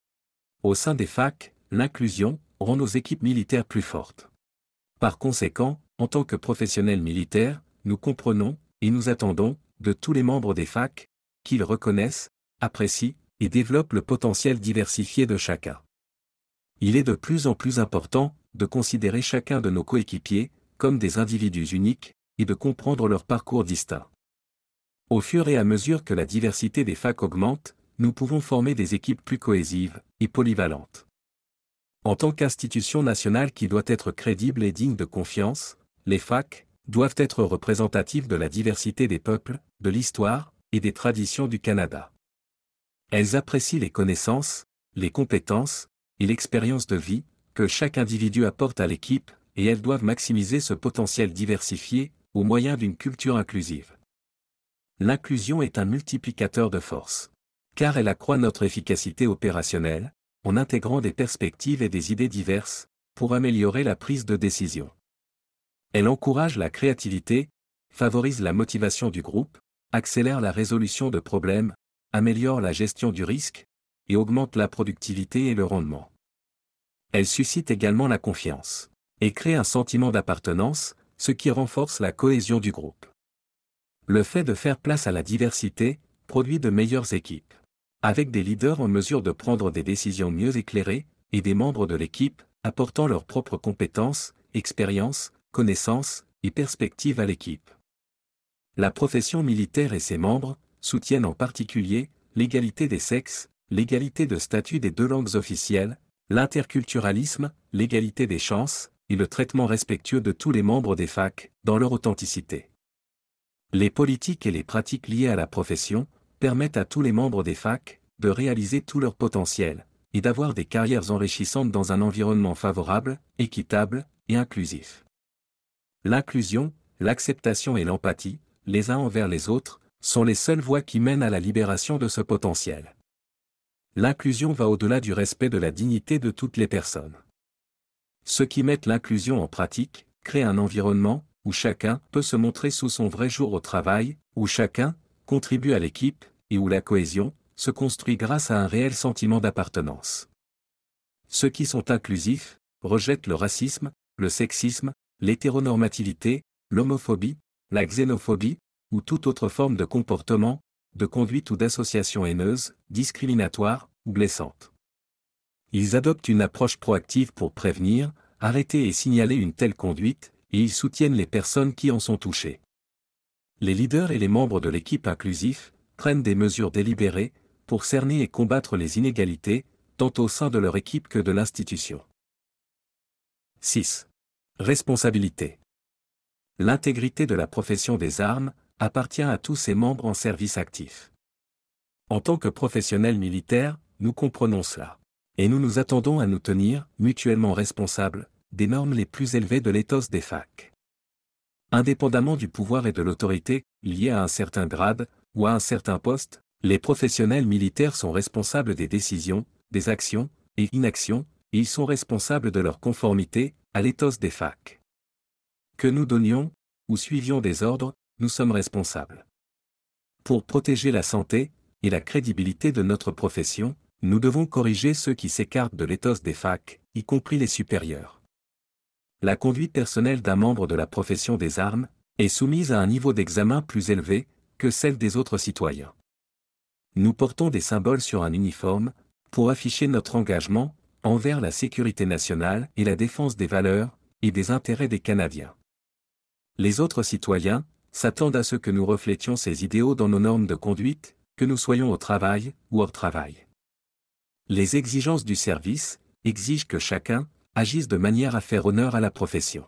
Au sein des FAC, l'inclusion rend nos équipes militaires plus fortes. Par conséquent, en tant que professionnels militaires, nous comprenons et nous attendons de tous les membres des FAC qu'ils reconnaissent, apprécient et développent le potentiel diversifié de chacun. Il est de plus en plus important de considérer chacun de nos coéquipiers comme des individus uniques et de comprendre leur parcours distinct. Au fur et à mesure que la diversité des FAC augmente, nous pouvons former des équipes plus cohésives et polyvalentes. En tant qu'institution nationale qui doit être crédible et digne de confiance, les FAC doivent être représentatives de la diversité des peuples, de l'histoire et des traditions du Canada. Elles apprécient les connaissances, les compétences et l'expérience de vie que chaque individu apporte à l'équipe, et elles doivent maximiser ce potentiel diversifié au moyen d'une culture inclusive. L'inclusion est un multiplicateur de force, car elle accroît notre efficacité opérationnelle, en intégrant des perspectives et des idées diverses, pour améliorer la prise de décision. Elle encourage la créativité, favorise la motivation du groupe, accélère la résolution de problèmes, améliore la gestion du risque, et augmente la productivité et le rendement. Elle suscite également la confiance, et crée un sentiment d'appartenance, ce qui renforce la cohésion du groupe. Le fait de faire place à la diversité produit de meilleures équipes, avec des leaders en mesure de prendre des décisions mieux éclairées, et des membres de l'équipe apportant leurs propres compétences, expériences, connaissances et perspectives à l'équipe. La profession militaire et ses membres soutiennent en particulier l'égalité des sexes, l'égalité de statut des deux langues officielles, l'interculturalisme, l'égalité des chances, et le traitement respectueux de tous les membres des FAC, dans leur authenticité. Les politiques et les pratiques liées à la profession permettent à tous les membres des FAC de réaliser tout leur potentiel, et d'avoir des carrières enrichissantes dans un environnement favorable, équitable et inclusif. L'inclusion, l'acceptation et l'empathie, les uns envers les autres, sont les seules voies qui mènent à la libération de ce potentiel. L'inclusion va au-delà du respect de la dignité de toutes les personnes. Ceux qui mettent l'inclusion en pratique créent un environnement où chacun peut se montrer sous son vrai jour au travail, où chacun contribue à l'équipe et où la cohésion se construit grâce à un réel sentiment d'appartenance. Ceux qui sont inclusifs rejettent le racisme, le sexisme, l'hétéronormativité, l'homophobie, la xénophobie, ou toute autre forme de comportement, de conduite ou d'association haineuse, discriminatoire ou blessante. Ils adoptent une approche proactive pour prévenir, arrêter et signaler une telle conduite, et ils soutiennent les personnes qui en sont touchées. Les leaders et les membres de l'équipe inclusive prennent des mesures délibérées pour cerner et combattre les inégalités, tant au sein de leur équipe que de l'institution. 6. Responsabilité. L'intégrité de la profession des armes appartient à tous ses membres en service actif. En tant que professionnels militaires, nous comprenons cela. Et nous nous attendons à nous tenir, mutuellement responsables, des normes les plus élevées de l'éthos des FAC. Indépendamment du pouvoir et de l'autorité, liés à un certain grade, ou à un certain poste, les professionnels militaires sont responsables des décisions, des actions, et inactions, et ils sont responsables de leur conformité, à l'éthos des FAC. Que nous donnions, ou suivions des ordres, nous sommes responsables. Pour protéger la santé, et la crédibilité de notre profession, nous devons corriger ceux qui s'écartent de l'éthos des FAC, y compris les supérieurs. La conduite personnelle d'un membre de la profession des armes est soumise à un niveau d'examen plus élevé que celle des autres citoyens. Nous portons des symboles sur un uniforme pour afficher notre engagement envers la sécurité nationale et la défense des valeurs et des intérêts des Canadiens. Les autres citoyens s'attendent à ce que nous reflétions ces idéaux dans nos normes de conduite, que nous soyons au travail ou hors travail. Les exigences du service exigent que chacun agisse de manière à faire honneur à la profession.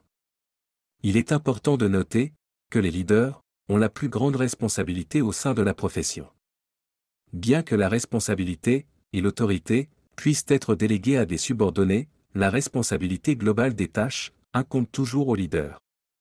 Il est important de noter que les leaders ont la plus grande responsabilité au sein de la profession. Bien que la responsabilité et l'autorité puissent être déléguées à des subordonnés, la responsabilité globale des tâches incombe toujours aux leaders.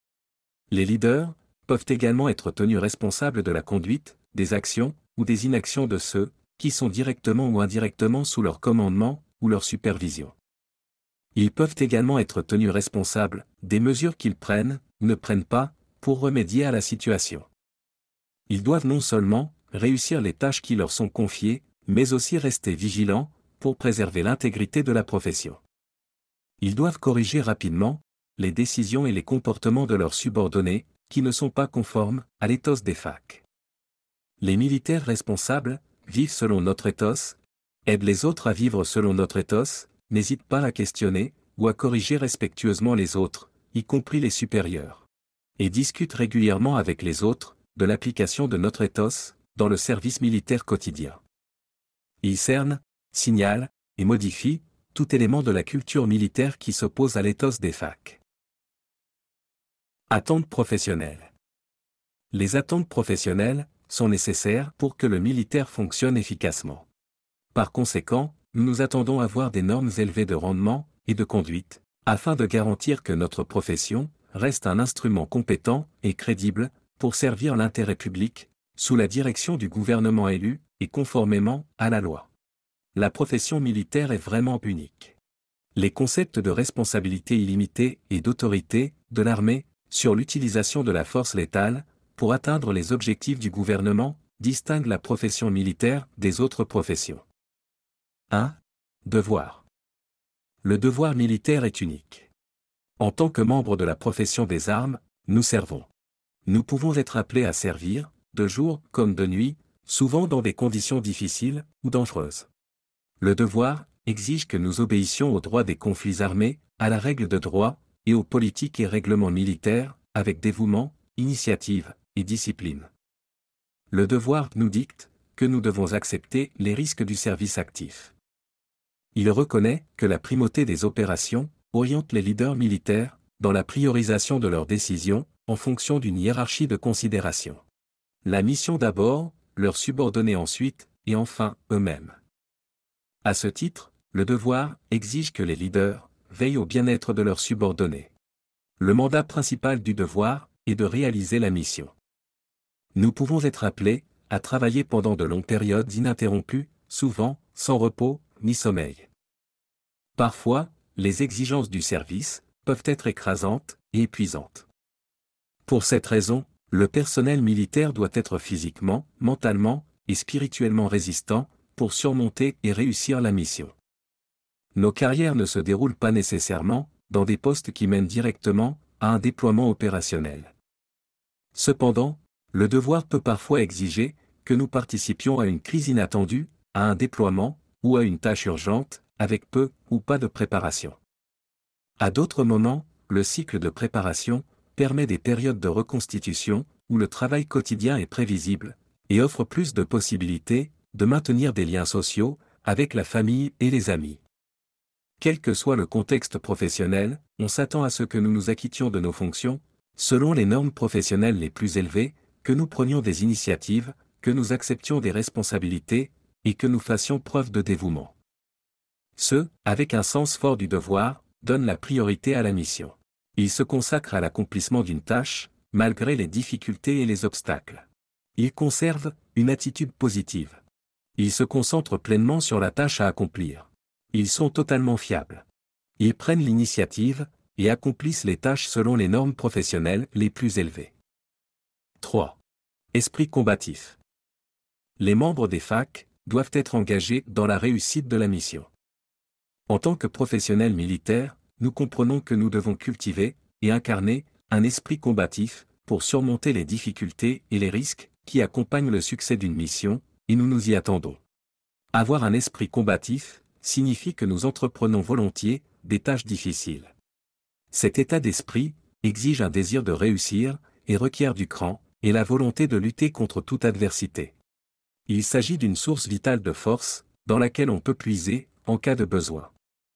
Les leaders peuvent également être tenus responsables de la conduite, des actions ou des inactions de ceux qui sont directement ou indirectement sous leur commandement ou leur supervision. Ils peuvent également être tenus responsables des mesures qu'ils prennent ou ne prennent pas pour remédier à la situation. Ils doivent non seulement réussir les tâches qui leur sont confiées, mais aussi rester vigilants pour préserver l'intégrité de la profession. Ils doivent corriger rapidement les décisions et les comportements de leurs subordonnés qui ne sont pas conformes à l'éthos des FAC. Les militaires responsables vivent selon notre éthos, aident les autres à vivre selon notre éthos, n'hésitent pas à questionner ou à corriger respectueusement les autres, y compris les supérieurs, et discutent régulièrement avec les autres de l'application de notre éthos dans le service militaire quotidien. Ils cernent, signalent et modifient tout élément de la culture militaire qui s'oppose à l'éthos des FAC. Attentes professionnelles. Les attentes professionnelles sont nécessaires pour que le militaire fonctionne efficacement. Par conséquent, nous nous attendons à voir des normes élevées de rendement et de conduite, afin de garantir que notre profession reste un instrument compétent et crédible pour servir l'intérêt public, sous la direction du gouvernement élu et conformément à la loi. La profession militaire est vraiment unique. Les concepts de responsabilité illimitée et d'autorité de l'armée sur l'utilisation de la force létale pour atteindre les objectifs du gouvernement distinguent la profession militaire des autres professions. 1. Devoir. Le devoir militaire est unique. En tant que membre de la profession des armes, nous servons. Nous pouvons être appelés à servir, de jour comme de nuit, souvent dans des conditions difficiles ou dangereuses. Le devoir exige que nous obéissions aux droits des conflits armés, à la règle de droit, et aux politiques et règlements militaires, avec dévouement, initiative et discipline. Le devoir nous dicte que nous devons accepter les risques du service actif. Il reconnaît que la primauté des opérations oriente les leaders militaires dans la priorisation de leurs décisions en fonction d'une hiérarchie de considération. La mission d'abord, leurs subordonnés ensuite, et enfin eux-mêmes. À ce titre, le devoir exige que les leaders veillent au bien-être de leurs subordonnés. Le mandat principal du devoir est de réaliser la mission. Nous pouvons être appelés à travailler pendant de longues périodes ininterrompues, souvent sans repos ni sommeil. Parfois, les exigences du service peuvent être écrasantes et épuisantes. Pour cette raison, le personnel militaire doit être physiquement, mentalement et spirituellement résistant pour surmonter et réussir la mission. Nos carrières ne se déroulent pas nécessairement dans des postes qui mènent directement à un déploiement opérationnel. Cependant, le devoir peut parfois exiger que nous participions à une crise inattendue, à un déploiement ou à une tâche urgente, avec peu ou pas de préparation. À d'autres moments, le cycle de préparation permet des périodes de reconstitution où le travail quotidien est prévisible et offre plus de possibilités de maintenir des liens sociaux avec la famille et les amis. Quel que soit le contexte professionnel, on s'attend à ce que nous nous acquittions de nos fonctions, selon les normes professionnelles les plus élevées, que nous prenions des initiatives, que nous acceptions des responsabilités, et que nous fassions preuve de dévouement. Ceux, avec un sens fort du devoir, donnent la priorité à la mission. Ils se consacrent à l'accomplissement d'une tâche, malgré les difficultés et les obstacles. Ils conservent une attitude positive. Ils se concentrent pleinement sur la tâche à accomplir. Ils sont totalement fiables. Ils prennent l'initiative et accomplissent les tâches selon les normes professionnelles les plus élevées. 3. Esprit combatif. Les membres des FAC doivent être engagés dans la réussite de la mission. En tant que professionnels militaires, nous comprenons que nous devons cultiver et incarner un esprit combatif pour surmonter les difficultés et les risques qui accompagnent le succès d'une mission, et nous nous y attendons. Avoir un esprit combatif signifie que nous entreprenons volontiers des tâches difficiles. Cet état d'esprit exige un désir de réussir et requiert du cran et la volonté de lutter contre toute adversité. Il s'agit d'une source vitale de force dans laquelle on peut puiser en cas de besoin.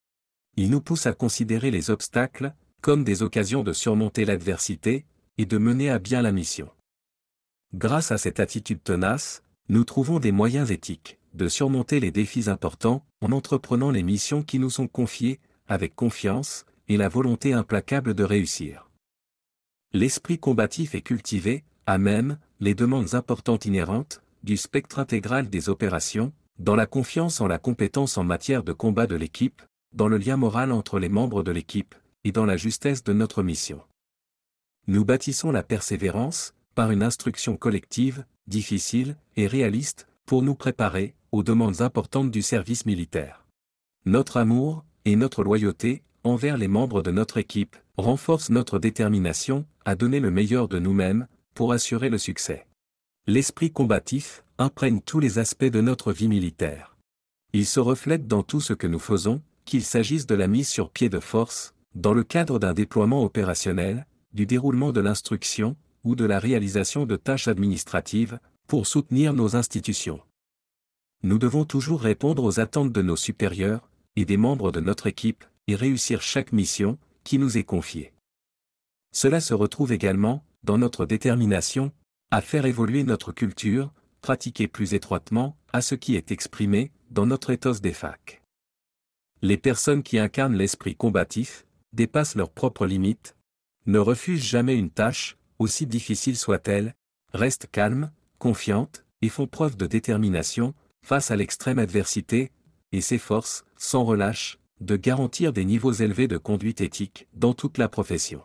Il nous pousse à considérer les obstacles comme des occasions de surmonter l'adversité et de mener à bien la mission. Grâce à cette attitude tenace, nous trouvons des moyens éthiques de surmonter les défis importants en entreprenant les missions qui nous sont confiées avec confiance et la volonté implacable de réussir. L'esprit combatif est cultivé à même les demandes importantes inhérentes du spectre intégral des opérations, dans la confiance en la compétence en matière de combat de l'équipe, dans le lien moral entre les membres de l'équipe, et dans la justesse de notre mission. Nous bâtissons la persévérance par une instruction collective, difficile et réaliste, pour nous préparer aux demandes importantes du service militaire. Notre amour et notre loyauté envers les membres de notre équipe renforcent notre détermination à donner le meilleur de nous-mêmes pour assurer le succès. L'esprit combatif imprègne tous les aspects de notre vie militaire. Il se reflète dans tout ce que nous faisons, qu'il s'agisse de la mise sur pied de force, dans le cadre d'un déploiement opérationnel, du déroulement de l'instruction, ou de la réalisation de tâches administratives, pour soutenir nos institutions. Nous devons toujours répondre aux attentes de nos supérieurs, et des membres de notre équipe, et réussir chaque mission qui nous est confiée. Cela se retrouve également dans notre détermination à faire évoluer notre culture, pratiquer plus étroitement à ce qui est exprimé dans notre ethos des FAC. Les personnes qui incarnent l'esprit combatif dépassent leurs propres limites, ne refusent jamais une tâche, aussi difficile soit-elle, restent calmes, confiantes, et font preuve de détermination face à l'extrême adversité, et s'efforcent, sans relâche, de garantir des niveaux élevés de conduite éthique dans toute la profession.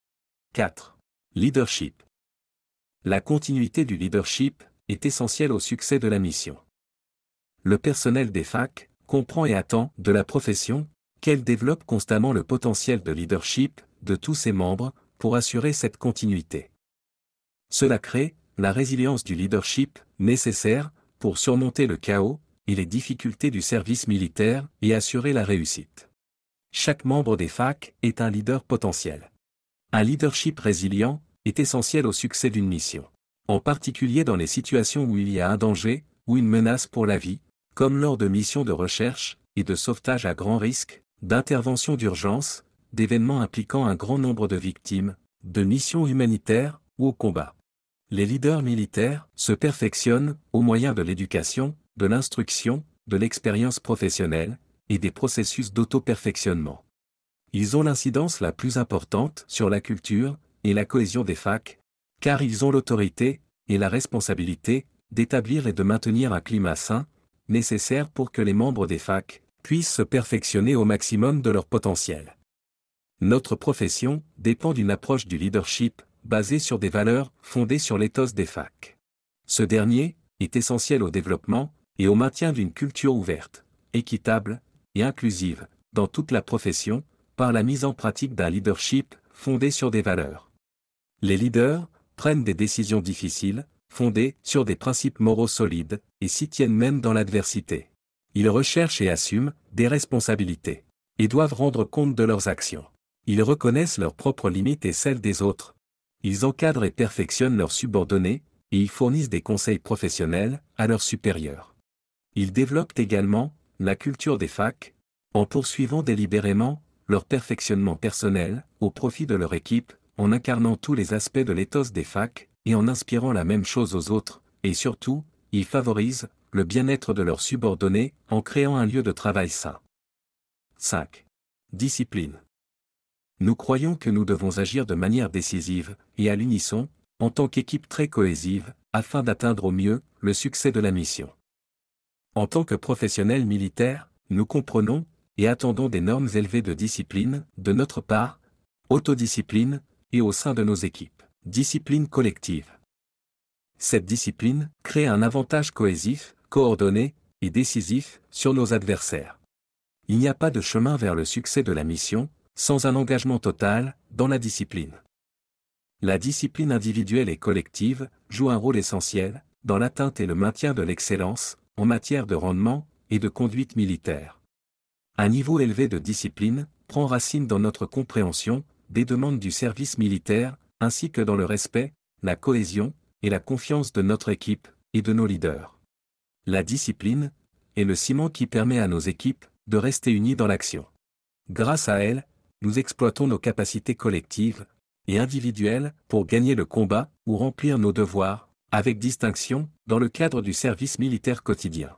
4. Leadership. La continuité du leadership est essentielle au succès de la mission. Le personnel des FAC comprend et attend de la profession qu'elle développe constamment le potentiel de leadership de tous ses membres pour assurer cette continuité. Cela crée la résilience du leadership nécessaire pour surmonter le chaos et les difficultés du service militaire et assurer la réussite. Chaque membre des FAC est un leader potentiel. Un leadership résilient est essentiel au succès d'une mission. En particulier dans les situations où il y a un danger ou une menace pour la vie, comme lors de missions de recherche et de sauvetage à grand risque, d'interventions d'urgence, d'événements impliquant un grand nombre de victimes, de missions humanitaires ou au combat. Les leaders militaires se perfectionnent au moyen de l'éducation, de l'instruction, de l'expérience professionnelle, et des processus d'auto-perfectionnement. Ils ont l'incidence la plus importante sur la culture et la cohésion des facs, car ils ont l'autorité et la responsabilité d'établir et de maintenir un climat sain, nécessaire pour que les membres des facs puissent se perfectionner au maximum de leur potentiel. Notre profession dépend d'une approche du leadership basée sur des valeurs fondées sur l'éthos des facs. Ce dernier est essentiel au développement et au maintien d'une culture ouverte, équitable et inclusive dans toute la profession, par la mise en pratique d'un leadership fondé sur des valeurs. Les leaders prennent des décisions difficiles, fondées sur des principes moraux solides, et s'y tiennent même dans l'adversité. Ils recherchent et assument des responsabilités, et doivent rendre compte de leurs actions. Ils reconnaissent leurs propres limites et celles des autres. Ils encadrent et perfectionnent leurs subordonnés, et ils fournissent des conseils professionnels à leurs supérieurs. Ils développent également la culture des facs, en poursuivant délibérément leur perfectionnement personnel au profit de leur équipe, en incarnant tous les aspects de l'éthos des facs, et en inspirant la même chose aux autres, et surtout, ils favorisent le bien-être de leurs subordonnés en créant un lieu de travail sain. 5. Discipline. Nous croyons que nous devons agir de manière décisive, et à l'unisson, en tant qu'équipe très cohésive, afin d'atteindre au mieux le succès de la mission. En tant que professionnels militaires, nous comprenons et attendons des normes élevées de discipline, de notre part, autodiscipline, et au sein de nos équipes, discipline collective. Cette discipline crée un avantage cohésif, coordonné et décisif sur nos adversaires. Il n'y a pas de chemin vers le succès de la mission sans un engagement total dans la discipline. La discipline individuelle et collective joue un rôle essentiel dans l'atteinte et le maintien de l'excellence en matière de rendement et de conduite militaire. Un niveau élevé de discipline prend racine dans notre compréhension des demandes du service militaire, ainsi que dans le respect, la cohésion et la confiance de notre équipe et de nos leaders. La discipline est le ciment qui permet à nos équipes de rester unies dans l'action. Grâce à elle, nous exploitons nos capacités collectives et individuelles pour gagner le combat ou remplir nos devoirs, avec distinction, dans le cadre du service militaire quotidien.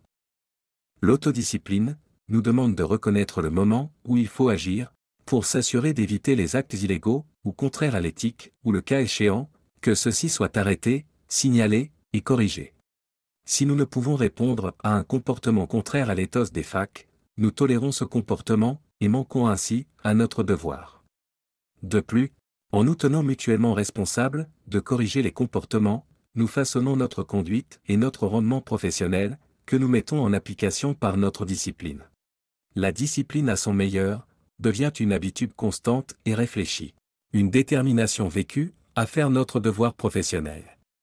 L'autodiscipline nous demande de reconnaître le moment où il faut agir, pour s'assurer d'éviter les actes illégaux ou contraires à l'éthique, ou le cas échéant, que ceux-ci soient arrêtés, signalés et corrigés. Si nous ne pouvons répondre à un comportement contraire à l'éthos des facs, nous tolérons ce comportement et manquons ainsi à notre devoir. De plus, en nous tenant mutuellement responsables de corriger les comportements, nous façonnons notre conduite et notre rendement professionnel, que nous mettons en application par notre discipline. La discipline à son meilleur devient une habitude constante et réfléchie, une détermination vécue à faire notre devoir professionnel.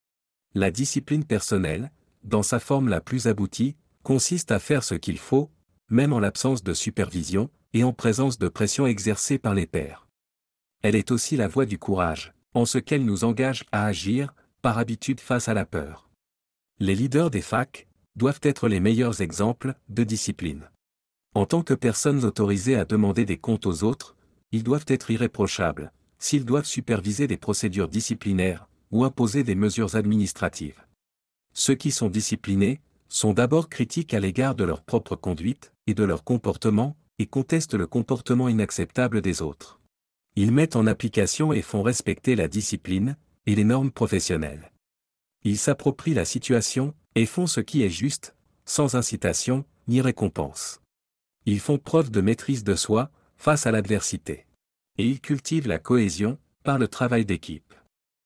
La discipline personnelle, dans sa forme la plus aboutie, consiste à faire ce qu'il faut, même en l'absence de supervision et en présence de pression exercée par les pairs. Elle est aussi la voie du courage, en ce qu'elle nous engage à agir, par habitude face à la peur. Les leaders des facs doivent être les meilleurs exemples de discipline. En tant que personnes autorisées à demander des comptes aux autres, ils doivent être irréprochables, s'ils doivent superviser des procédures disciplinaires, ou imposer des mesures administratives. Ceux qui sont disciplinés sont d'abord critiques à l'égard de leur propre conduite et de leur comportement, et contestent le comportement inacceptable des autres. Ils mettent en application et font respecter la discipline et les normes professionnelles. Ils s'approprient la situation et font ce qui est juste, sans incitation ni récompense. Ils font preuve de maîtrise de soi face à l'adversité. Et ils cultivent la cohésion par le travail d'équipe.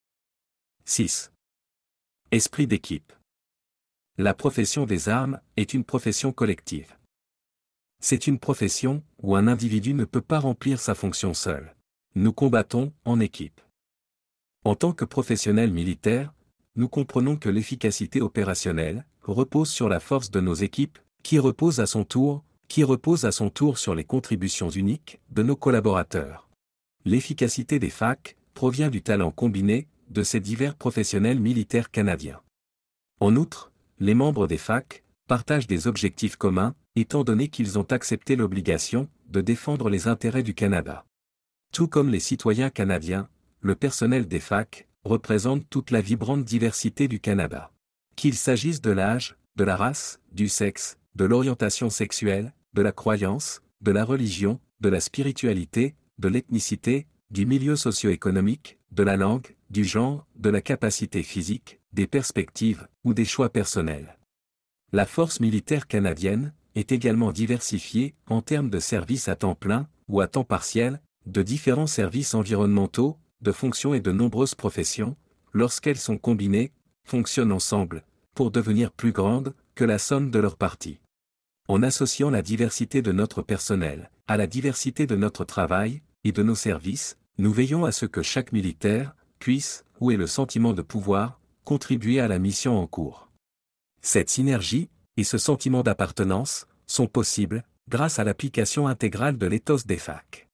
6. Esprit d'équipe. La profession des armes est une profession collective. C'est une profession où un individu ne peut pas remplir sa fonction seul. Nous combattons en équipe. En tant que professionnels militaires, nous comprenons que l'efficacité opérationnelle repose sur la force de nos équipes, qui repose à son tour sur les contributions uniques de nos collaborateurs. L'efficacité des facs provient du talent combiné de ces divers professionnels militaires canadiens. En outre, les membres des facs partagent des objectifs communs, étant donné qu'ils ont accepté l'obligation de défendre les intérêts du Canada. Tout comme les citoyens canadiens, le personnel des facs représente toute la vibrante diversité du Canada. Qu'il s'agisse de l'âge, de la race, du sexe, de l'orientation sexuelle, de la croyance, de la religion, de la spiritualité, de l'ethnicité, du milieu socio-économique, de la langue, du genre, de la capacité physique, des perspectives ou des choix personnels. La force militaire canadienne est également diversifiée en termes de services à temps plein ou à temps partiel, de différents services environnementaux, de fonctions et de nombreuses professions, lorsqu'elles sont combinées, fonctionnent ensemble, pour devenir plus grandes que la somme de leurs parties. En associant la diversité de notre personnel à la diversité de notre travail et de nos services, nous veillons à ce que chaque militaire puisse, ou ait le sentiment de pouvoir, contribuer à la mission en cours. Cette synergie et ce sentiment d'appartenance sont possibles grâce à l'application intégrale de l'éthos des FAC.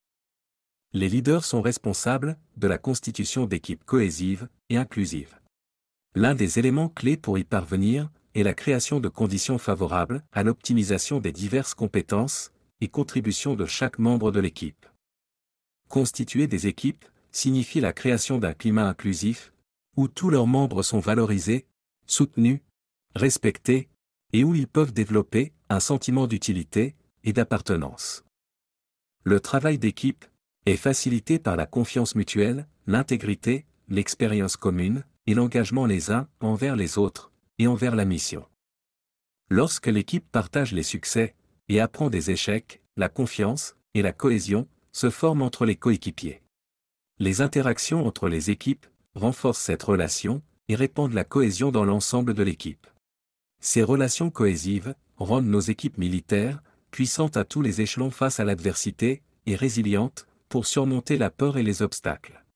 Les leaders sont responsables de la constitution d'équipes cohésives et inclusives. L'un des éléments clés pour y parvenir est la création de conditions favorables à l'optimisation des diverses compétences et contributions de chaque membre de l'équipe. Constituer des équipes signifie la création d'un climat inclusif, où tous leurs membres sont valorisés, soutenus, respectés, et où ils peuvent développer un sentiment d'utilité et d'appartenance. Le travail d'équipe est facilité par la confiance mutuelle, l'intégrité, l'expérience commune, et l'engagement les uns envers les autres, et envers la mission. Lorsque l'équipe partage les succès, et apprend des échecs, la confiance et la cohésion se forment entre les coéquipiers. Les interactions entre les équipes renforcent cette relation et répandent la cohésion dans l'ensemble de l'équipe. Ces relations cohésives rendent nos équipes militaires puissantes à tous les échelons face à l'adversité et résilientes pour surmonter la peur et les obstacles.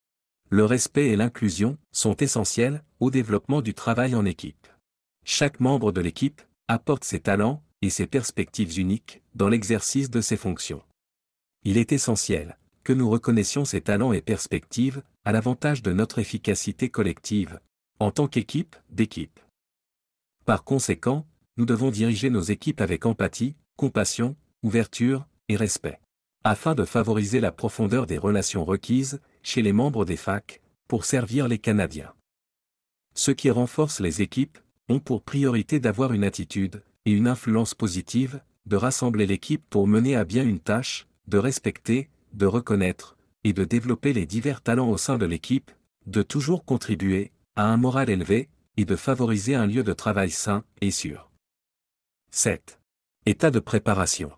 Le respect et l'inclusion sont essentiels au développement du travail en équipe. Chaque membre de l'équipe apporte ses talents et ses perspectives uniques dans l'exercice de ses fonctions. Il est essentiel que nous reconnaissions ces talents et perspectives à l'avantage de notre efficacité collective, en tant qu'équipe d'équipe. Par conséquent, nous devons diriger nos équipes avec empathie, compassion, ouverture et respect, afin de favoriser la profondeur des relations requises chez les membres des FAC pour servir les Canadiens. Ceux qui renforcent les équipes ont pour priorité d'avoir une attitude et une influence positive, de rassembler l'équipe pour mener à bien une tâche, de respecter, de reconnaître et de développer les divers talents au sein de l'équipe, de toujours contribuer à un moral élevé et de favoriser un lieu de travail sain et sûr. 7. État de préparation.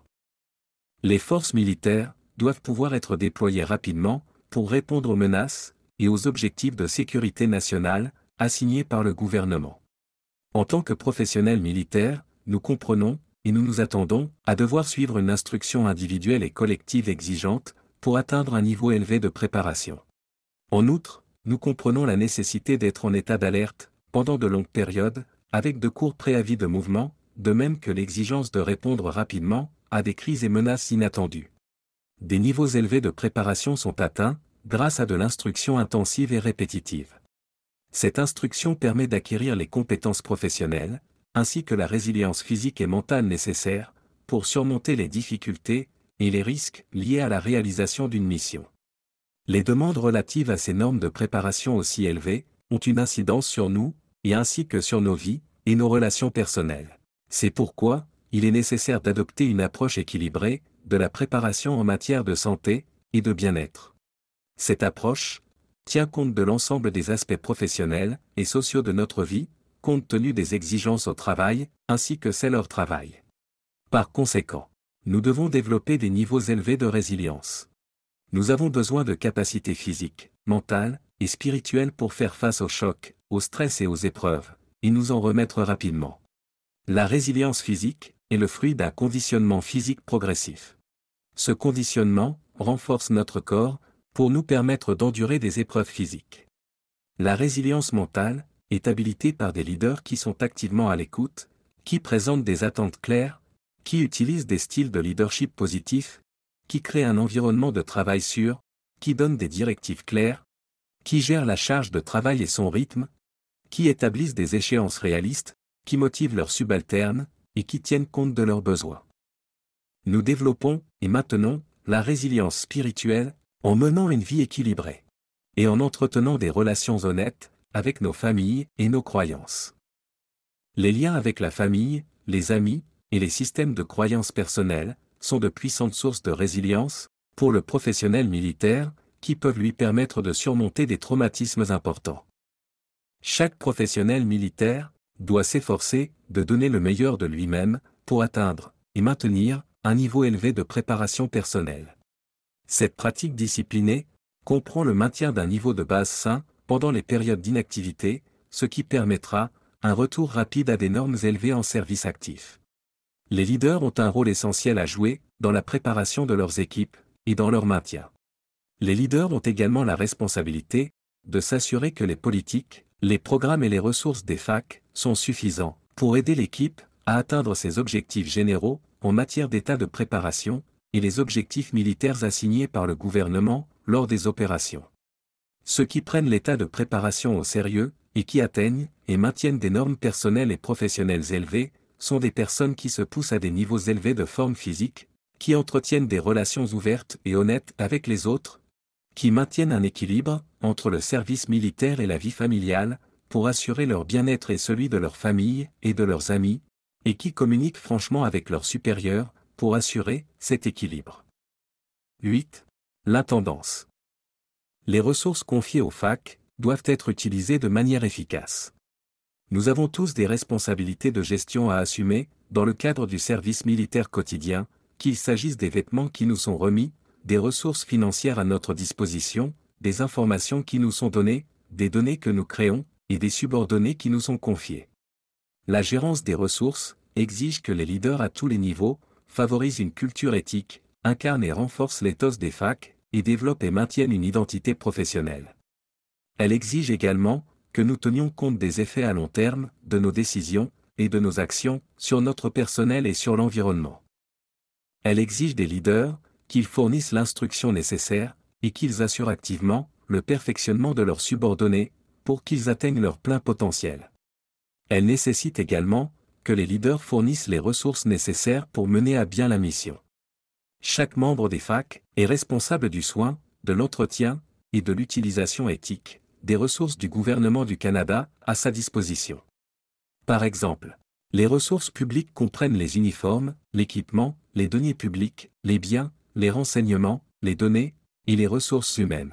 Les forces militaires doivent pouvoir être déployées rapidement pour répondre aux menaces et aux objectifs de sécurité nationale assignés par le gouvernement. En tant que professionnels militaires, nous comprenons et nous nous attendons à devoir suivre une instruction individuelle et collective exigeante pour atteindre un niveau élevé de préparation. En outre, nous comprenons la nécessité d'être en état d'alerte pendant de longues périodes, avec de courts préavis de mouvement, de même que l'exigence de répondre rapidement à des crises et menaces inattendues. Des niveaux élevés de préparation sont atteints grâce à de l'instruction intensive et répétitive. Cette instruction permet d'acquérir les compétences professionnelles, ainsi que la résilience physique et mentale nécessaire pour surmonter les difficultés et les risques liés à la réalisation d'une mission. Les demandes relatives à ces normes de préparation aussi élevées ont une incidence sur nous, et ainsi que sur nos vies et nos relations personnelles. C'est pourquoi il est nécessaire d'adopter une approche équilibrée de la préparation en matière de santé et de bien-être. Cette approche tient compte de l'ensemble des aspects professionnels et sociaux de notre vie, compte tenu des exigences au travail, ainsi que celles hors travail. Par conséquent, nous devons développer des niveaux élevés de résilience. Nous avons besoin de capacités physiques, mentales et spirituelles pour faire face aux chocs, au stress et aux épreuves, et nous en remettre rapidement. La résilience physique est le fruit d'un conditionnement physique progressif. Ce conditionnement renforce notre corps pour nous permettre d'endurer des épreuves physiques. La résilience mentale est habilitée par des leaders qui sont activement à l'écoute, qui présentent des attentes claires, qui utilisent des styles de leadership positifs, qui créent un environnement de travail sûr, qui donnent des directives claires, qui gèrent la charge de travail et son rythme, qui établissent des échéances réalistes, qui motivent leurs subalternes, et qui tiennent compte de leurs besoins. Nous développons et maintenons la résilience spirituelle en menant une vie équilibrée et en entretenant des relations honnêtes avec nos familles et nos croyances. Les liens avec la famille, les amis et les systèmes de croyances personnelles sont de puissantes sources de résilience pour le professionnel militaire qui peuvent lui permettre de surmonter des traumatismes importants. Chaque professionnel militaire doit s'efforcer de donner le meilleur de lui-même pour atteindre et maintenir un niveau élevé de préparation personnelle. Cette pratique disciplinée comprend le maintien d'un niveau de base sain pendant les périodes d'inactivité, ce qui permettra un retour rapide à des normes élevées en service actif. Les leaders ont un rôle essentiel à jouer dans la préparation de leurs équipes et dans leur maintien. Les leaders ont également la responsabilité de s'assurer que les politiques, les programmes et les ressources des FAC sont suffisants pour aider l'équipe à atteindre ses objectifs généraux en matière d'état de préparation et les objectifs militaires assignés par le gouvernement lors des opérations. Ceux qui prennent l'état de préparation au sérieux et qui atteignent et maintiennent des normes personnelles et professionnelles élevées sont des personnes qui se poussent à des niveaux élevés de forme physique, qui entretiennent des relations ouvertes et honnêtes avec les autres, qui maintiennent un équilibre entre le service militaire et la vie familiale, pour assurer leur bien-être et celui de leur famille et de leurs amis, et qui communiquent franchement avec leurs supérieurs, pour assurer cet équilibre. 8. L'intendance. Les ressources confiées aux FAC doivent être utilisées de manière efficace. Nous avons tous des responsabilités de gestion à assumer, dans le cadre du service militaire quotidien, qu'il s'agisse des vêtements qui nous sont remis, des ressources financières à notre disposition, des informations qui nous sont données, des données que nous créons, et des subordonnés qui nous sont confiés. La gérance des ressources exige que les leaders à tous les niveaux favorisent une culture éthique, incarnent et renforcent l'éthos des FAC, et développent et maintiennent une identité professionnelle. Elle exige également que nous tenions compte des effets à long terme de nos décisions et de nos actions sur notre personnel et sur l'environnement. Elle exige des leaders qu'ils fournissent l'instruction nécessaire et qu'ils assurent activement le perfectionnement de leurs subordonnés pour qu'ils atteignent leur plein potentiel. Elle nécessite également que les leaders fournissent les ressources nécessaires pour mener à bien la mission. Chaque membre des FAC est responsable du soin, de l'entretien et de l'utilisation éthique des ressources du gouvernement du Canada à sa disposition. Par exemple, les ressources publiques comprennent les uniformes, l'équipement, les deniers publics, les biens, les renseignements, les données et les ressources humaines.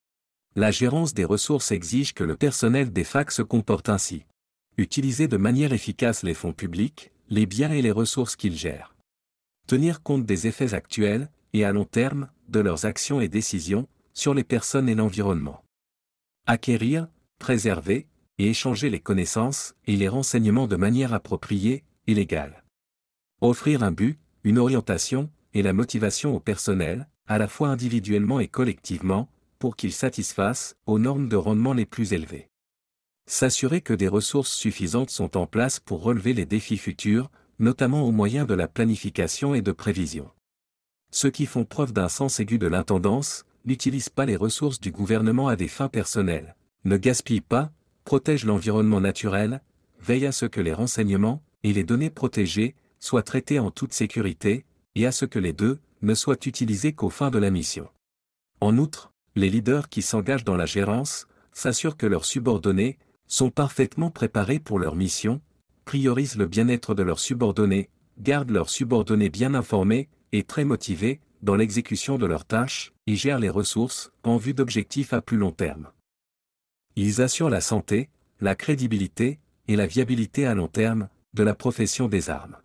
La gérance des ressources exige que le personnel des FAC se comporte ainsi. Utiliser de manière efficace les fonds publics, les biens et les ressources qu'ils gèrent. Tenir compte des effets actuels et à long terme de leurs actions et décisions sur les personnes et l'environnement. Acquérir, préserver et échanger les connaissances et les renseignements de manière appropriée et légale. Offrir un but, une orientation et la motivation au personnel, à la fois individuellement et collectivement, pour qu'ils satisfassent aux normes de rendement les plus élevées. S'assurer que des ressources suffisantes sont en place pour relever les défis futurs, notamment au moyen de la planification et de prévision. Ceux qui font preuve d'un sens aigu de l'intendance n'utilisent pas les ressources du gouvernement à des fins personnelles, ne gaspillent pas, protègent l'environnement naturel, veillent à ce que les renseignements et les données protégées soient traités en toute sécurité, et à ce que les deux ne soient utilisés qu'aux fins de la mission. En outre, les leaders qui s'engagent dans la gérance s'assurent que leurs subordonnés sont parfaitement préparés pour leur mission, priorisent le bien-être de leurs subordonnés, gardent leurs subordonnés bien informés et très motivés dans l'exécution de leurs tâches, et gèrent les ressources en vue d'objectifs à plus long terme. Ils assurent la santé, la crédibilité et la viabilité à long terme de la profession des armes.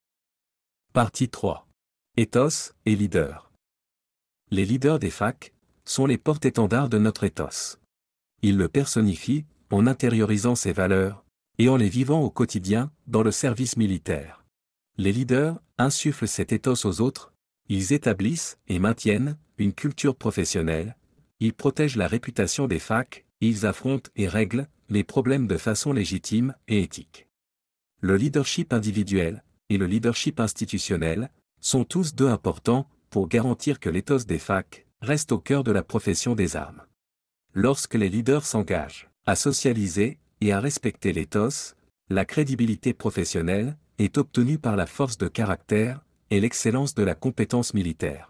Partie 3. Ethos et leaders. Les leaders des FAC sont les porte-étendards de notre ethos. Ils le personnifient en intériorisant ses valeurs et en les vivant au quotidien dans le service militaire. Les leaders insufflent cet ethos aux autres, ils établissent et maintiennent une culture professionnelle, ils protègent la réputation des FAC, et ils affrontent et règlent les problèmes de façon légitime et éthique. Le leadership individuel et le leadership institutionnel sont tous deux importants pour garantir que l'ethos des FAC reste au cœur de la profession des armes. Lorsque les leaders s'engagent à socialiser et à respecter l'ethos, la crédibilité professionnelle est obtenue par la force de caractère et l'excellence de la compétence militaire.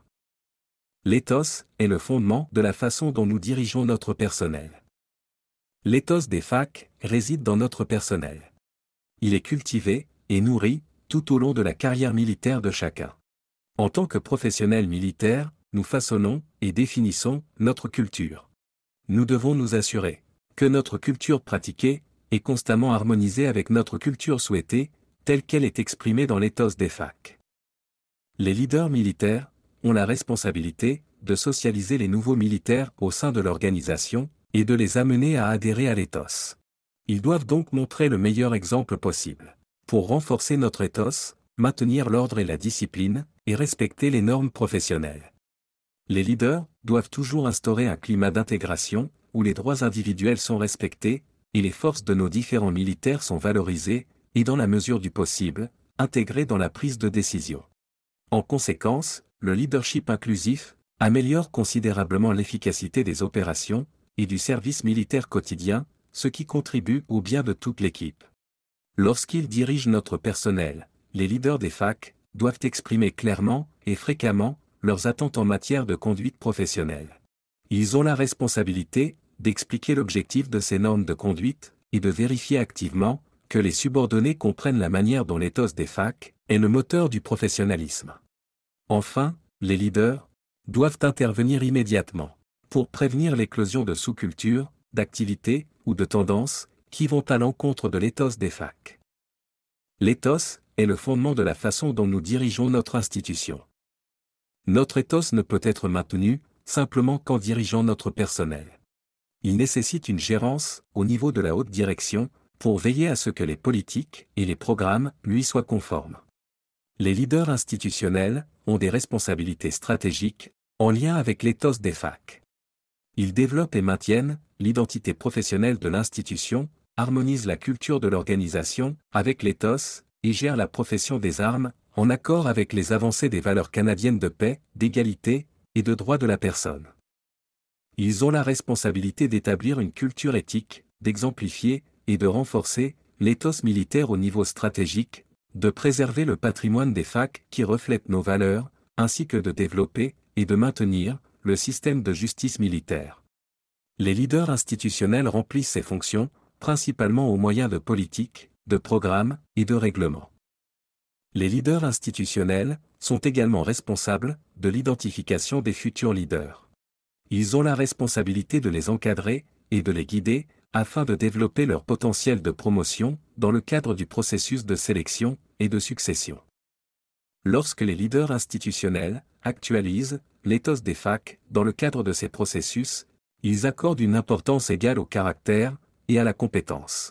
L'ethos est le fondement de la façon dont nous dirigeons notre personnel. L'ethos des FAC réside dans notre personnel. Il est cultivé et nourri tout au long de la carrière militaire de chacun. En tant que professionnels militaires, nous façonnons et définissons notre culture. Nous devons nous assurer que notre culture pratiquée est constamment harmonisée avec notre culture souhaitée, telle qu'elle est exprimée dans l'éthos des FAC. Les leaders militaires ont la responsabilité de socialiser les nouveaux militaires au sein de l'organisation et de les amener à adhérer à l'éthos. Ils doivent donc montrer le meilleur exemple possible pour renforcer notre éthos, maintenir l'ordre et la discipline, et respecter les normes professionnelles. Les leaders doivent toujours instaurer un climat d'intégration, où les droits individuels sont respectés, et les forces de nos différents militaires sont valorisées, et dans la mesure du possible, intégrées dans la prise de décision. En conséquence, le leadership inclusif améliore considérablement l'efficacité des opérations et du service militaire quotidien, ce qui contribue au bien de toute l'équipe. Lorsqu'ils dirigent notre personnel, les leaders des FAC doivent exprimer clairement et fréquemment leurs attentes en matière de conduite professionnelle. Ils ont la responsabilité d'expliquer l'objectif de ces normes de conduite et de vérifier activement que les subordonnés comprennent la manière dont l'éthos des FAC est le moteur du professionnalisme. Enfin, les leaders doivent intervenir immédiatement pour prévenir l'éclosion de sous-cultures, d'activités ou de tendances qui vont à l'encontre de l'éthos des FAC. L'éthos est le fondement de la façon dont nous dirigeons notre institution. Notre éthos ne peut être maintenu simplement qu'en dirigeant notre personnel. Il nécessite une gérance au niveau de la haute direction pour veiller à ce que les politiques et les programmes lui soient conformes. Les leaders institutionnels ont des responsabilités stratégiques en lien avec l'éthos des FAC. Ils développent et maintiennent l'identité professionnelle de l'institution, harmonisent la culture de l'organisation avec l'éthos et gèrent la profession des armes en accord avec les avancées des valeurs canadiennes de paix, d'égalité et de droit de la personne. Ils ont la responsabilité d'établir une culture éthique, d'exemplifier et de renforcer l'éthos militaire au niveau stratégique, de préserver le patrimoine des FAC qui reflète nos valeurs, ainsi que de développer et de maintenir le système de justice militaire. Les leaders institutionnels remplissent ces fonctions, principalement au moyen de politiques, de programmes et de règlements. Les leaders institutionnels sont également responsables de l'identification des futurs leaders. Ils ont la responsabilité de les encadrer et de les guider afin de développer leur potentiel de promotion dans le cadre du processus de sélection et de succession. Lorsque les leaders institutionnels actualisent l'éthos des FAC dans le cadre de ces processus, ils accordent une importance égale au caractère et à la compétence.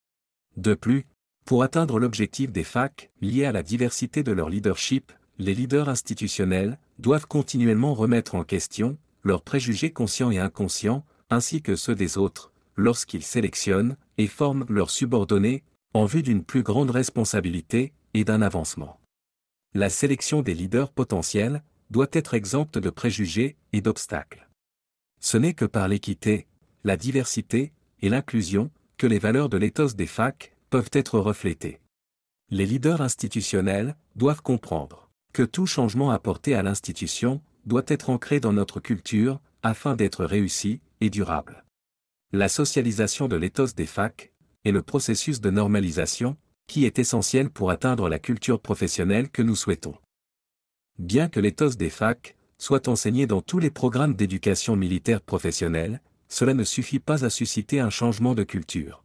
De plus, pour atteindre l'objectif des FAC lié à la diversité de leur leadership, les leaders institutionnels doivent continuellement remettre en question leurs préjugés conscients et inconscients, ainsi que ceux des autres, lorsqu'ils sélectionnent et forment leurs subordonnés en vue d'une plus grande responsabilité et d'un avancement. La sélection des leaders potentiels doit être exempte de préjugés et d'obstacles. Ce n'est que par l'équité, la diversité et l'inclusion que les valeurs de l'éthos des FAC peuvent être reflétées. Les leaders institutionnels doivent comprendre que tout changement apporté à l'institution doit être ancré dans notre culture afin d'être réussi et durable. La socialisation de l'éthos des FAC est le processus de normalisation qui est essentiel pour atteindre la culture professionnelle que nous souhaitons. Bien que l'éthos des FAC soit enseigné dans tous les programmes d'éducation militaire professionnelle, cela ne suffit pas à susciter un changement de culture.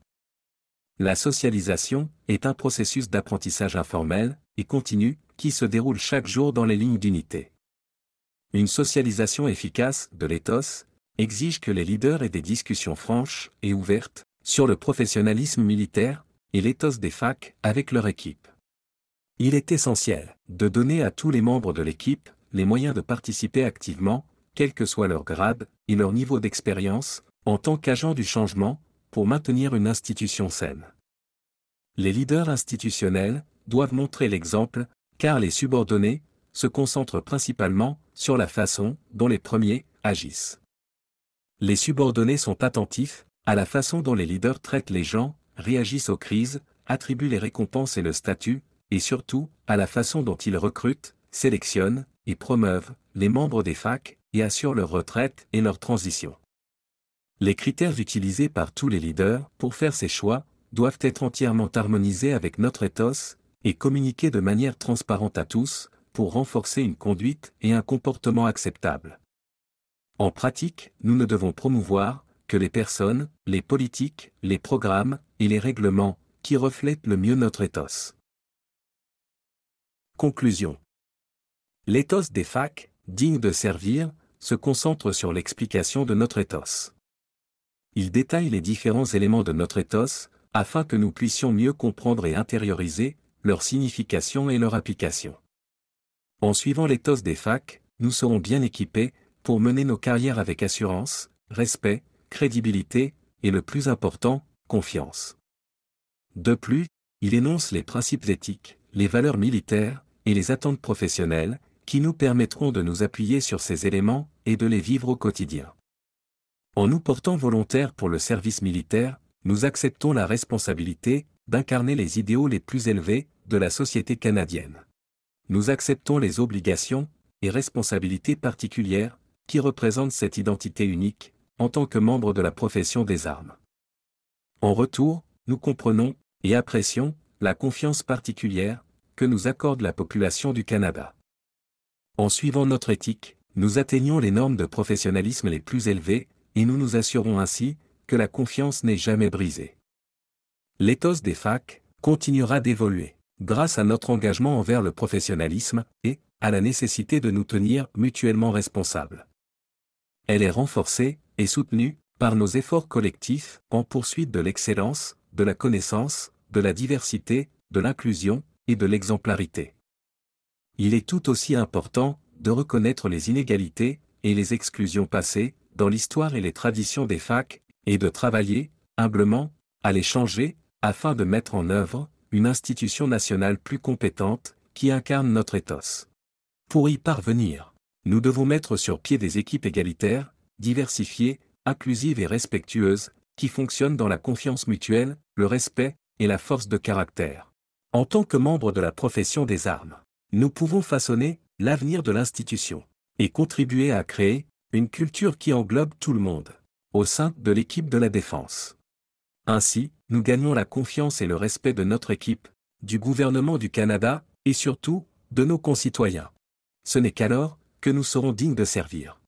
La socialisation est un processus d'apprentissage informel et continu qui se déroule chaque jour dans les lignes d'unité. Une socialisation efficace de l'éthos exige que les leaders aient des discussions franches et ouvertes sur le professionnalisme militaire et l'éthos des FAC avec leur équipe. Il est essentiel de donner à tous les membres de l'équipe les moyens de participer activement, quel que soit leur grade et leur niveau d'expérience, en tant qu'agents du changement, pour maintenir une institution saine. Les leaders institutionnels doivent montrer l'exemple, car les subordonnés se concentrent principalement sur la façon dont les premiers agissent. Les subordonnés sont attentifs à la façon dont les leaders traitent les gens, réagissent aux crises, attribuent les récompenses et le statut, et surtout, à la façon dont ils recrutent, sélectionnent et promeuvent les membres des FAC et assurent leur retraite et leur transition. Les critères utilisés par tous les leaders pour faire ces choix doivent être entièrement harmonisés avec notre éthos et communiquer de manière transparente à tous, pour renforcer une conduite et un comportement acceptable. En pratique, nous ne devons promouvoir que les personnes, les politiques, les programmes et les règlements qui reflètent le mieux notre ethos. Conclusion. L'ethos des FAC, digne de servir, se concentre sur l'explication de notre ethos. Il détaille les différents éléments de notre ethos, afin que nous puissions mieux comprendre et intérioriser leur signification et leur application. En suivant l'ethos des FAC, nous serons bien équipés pour mener nos carrières avec assurance, respect, crédibilité, et le plus important, confiance. De plus, il énonce les principes éthiques, les valeurs militaires, et les attentes professionnelles, qui nous permettront de nous appuyer sur ces éléments et de les vivre au quotidien. En nous portant volontaires pour le service militaire, nous acceptons la responsabilité d'incarner les idéaux les plus élevés de la société canadienne. Nous acceptons les obligations et responsabilités particulières qui représentent cette identité unique en tant que membres de la profession des armes. En retour, nous comprenons et apprécions la confiance particulière que nous accorde la population du Canada. En suivant notre éthique, nous atteignons les normes de professionnalisme les plus élevées et nous nous assurons ainsi que la confiance n'est jamais brisée. L'ethos des FAC continuera d'évoluer, grâce à notre engagement envers le professionnalisme et à la nécessité de nous tenir mutuellement responsables. Elle est renforcée et soutenue par nos efforts collectifs en poursuite de l'excellence, de la connaissance, de la diversité, de l'inclusion et de l'exemplarité. Il est tout aussi important de reconnaître les inégalités et les exclusions passées dans l'histoire et les traditions des FAC, et de travailler, humblement, à les changer, afin de mettre en œuvre une institution nationale plus compétente, qui incarne notre ethos. Pour y parvenir, nous devons mettre sur pied des équipes égalitaires, diversifiées, inclusives et respectueuses, qui fonctionnent dans la confiance mutuelle, le respect et la force de caractère. En tant que membres de la profession des armes, nous pouvons façonner l'avenir de l'institution et contribuer à créer une culture qui englobe tout le monde, au sein de l'équipe de la défense. Ainsi, nous gagnons la confiance et le respect de notre équipe, du gouvernement du Canada, et surtout, de nos concitoyens. Ce n'est qu'alors que nous serons dignes de servir.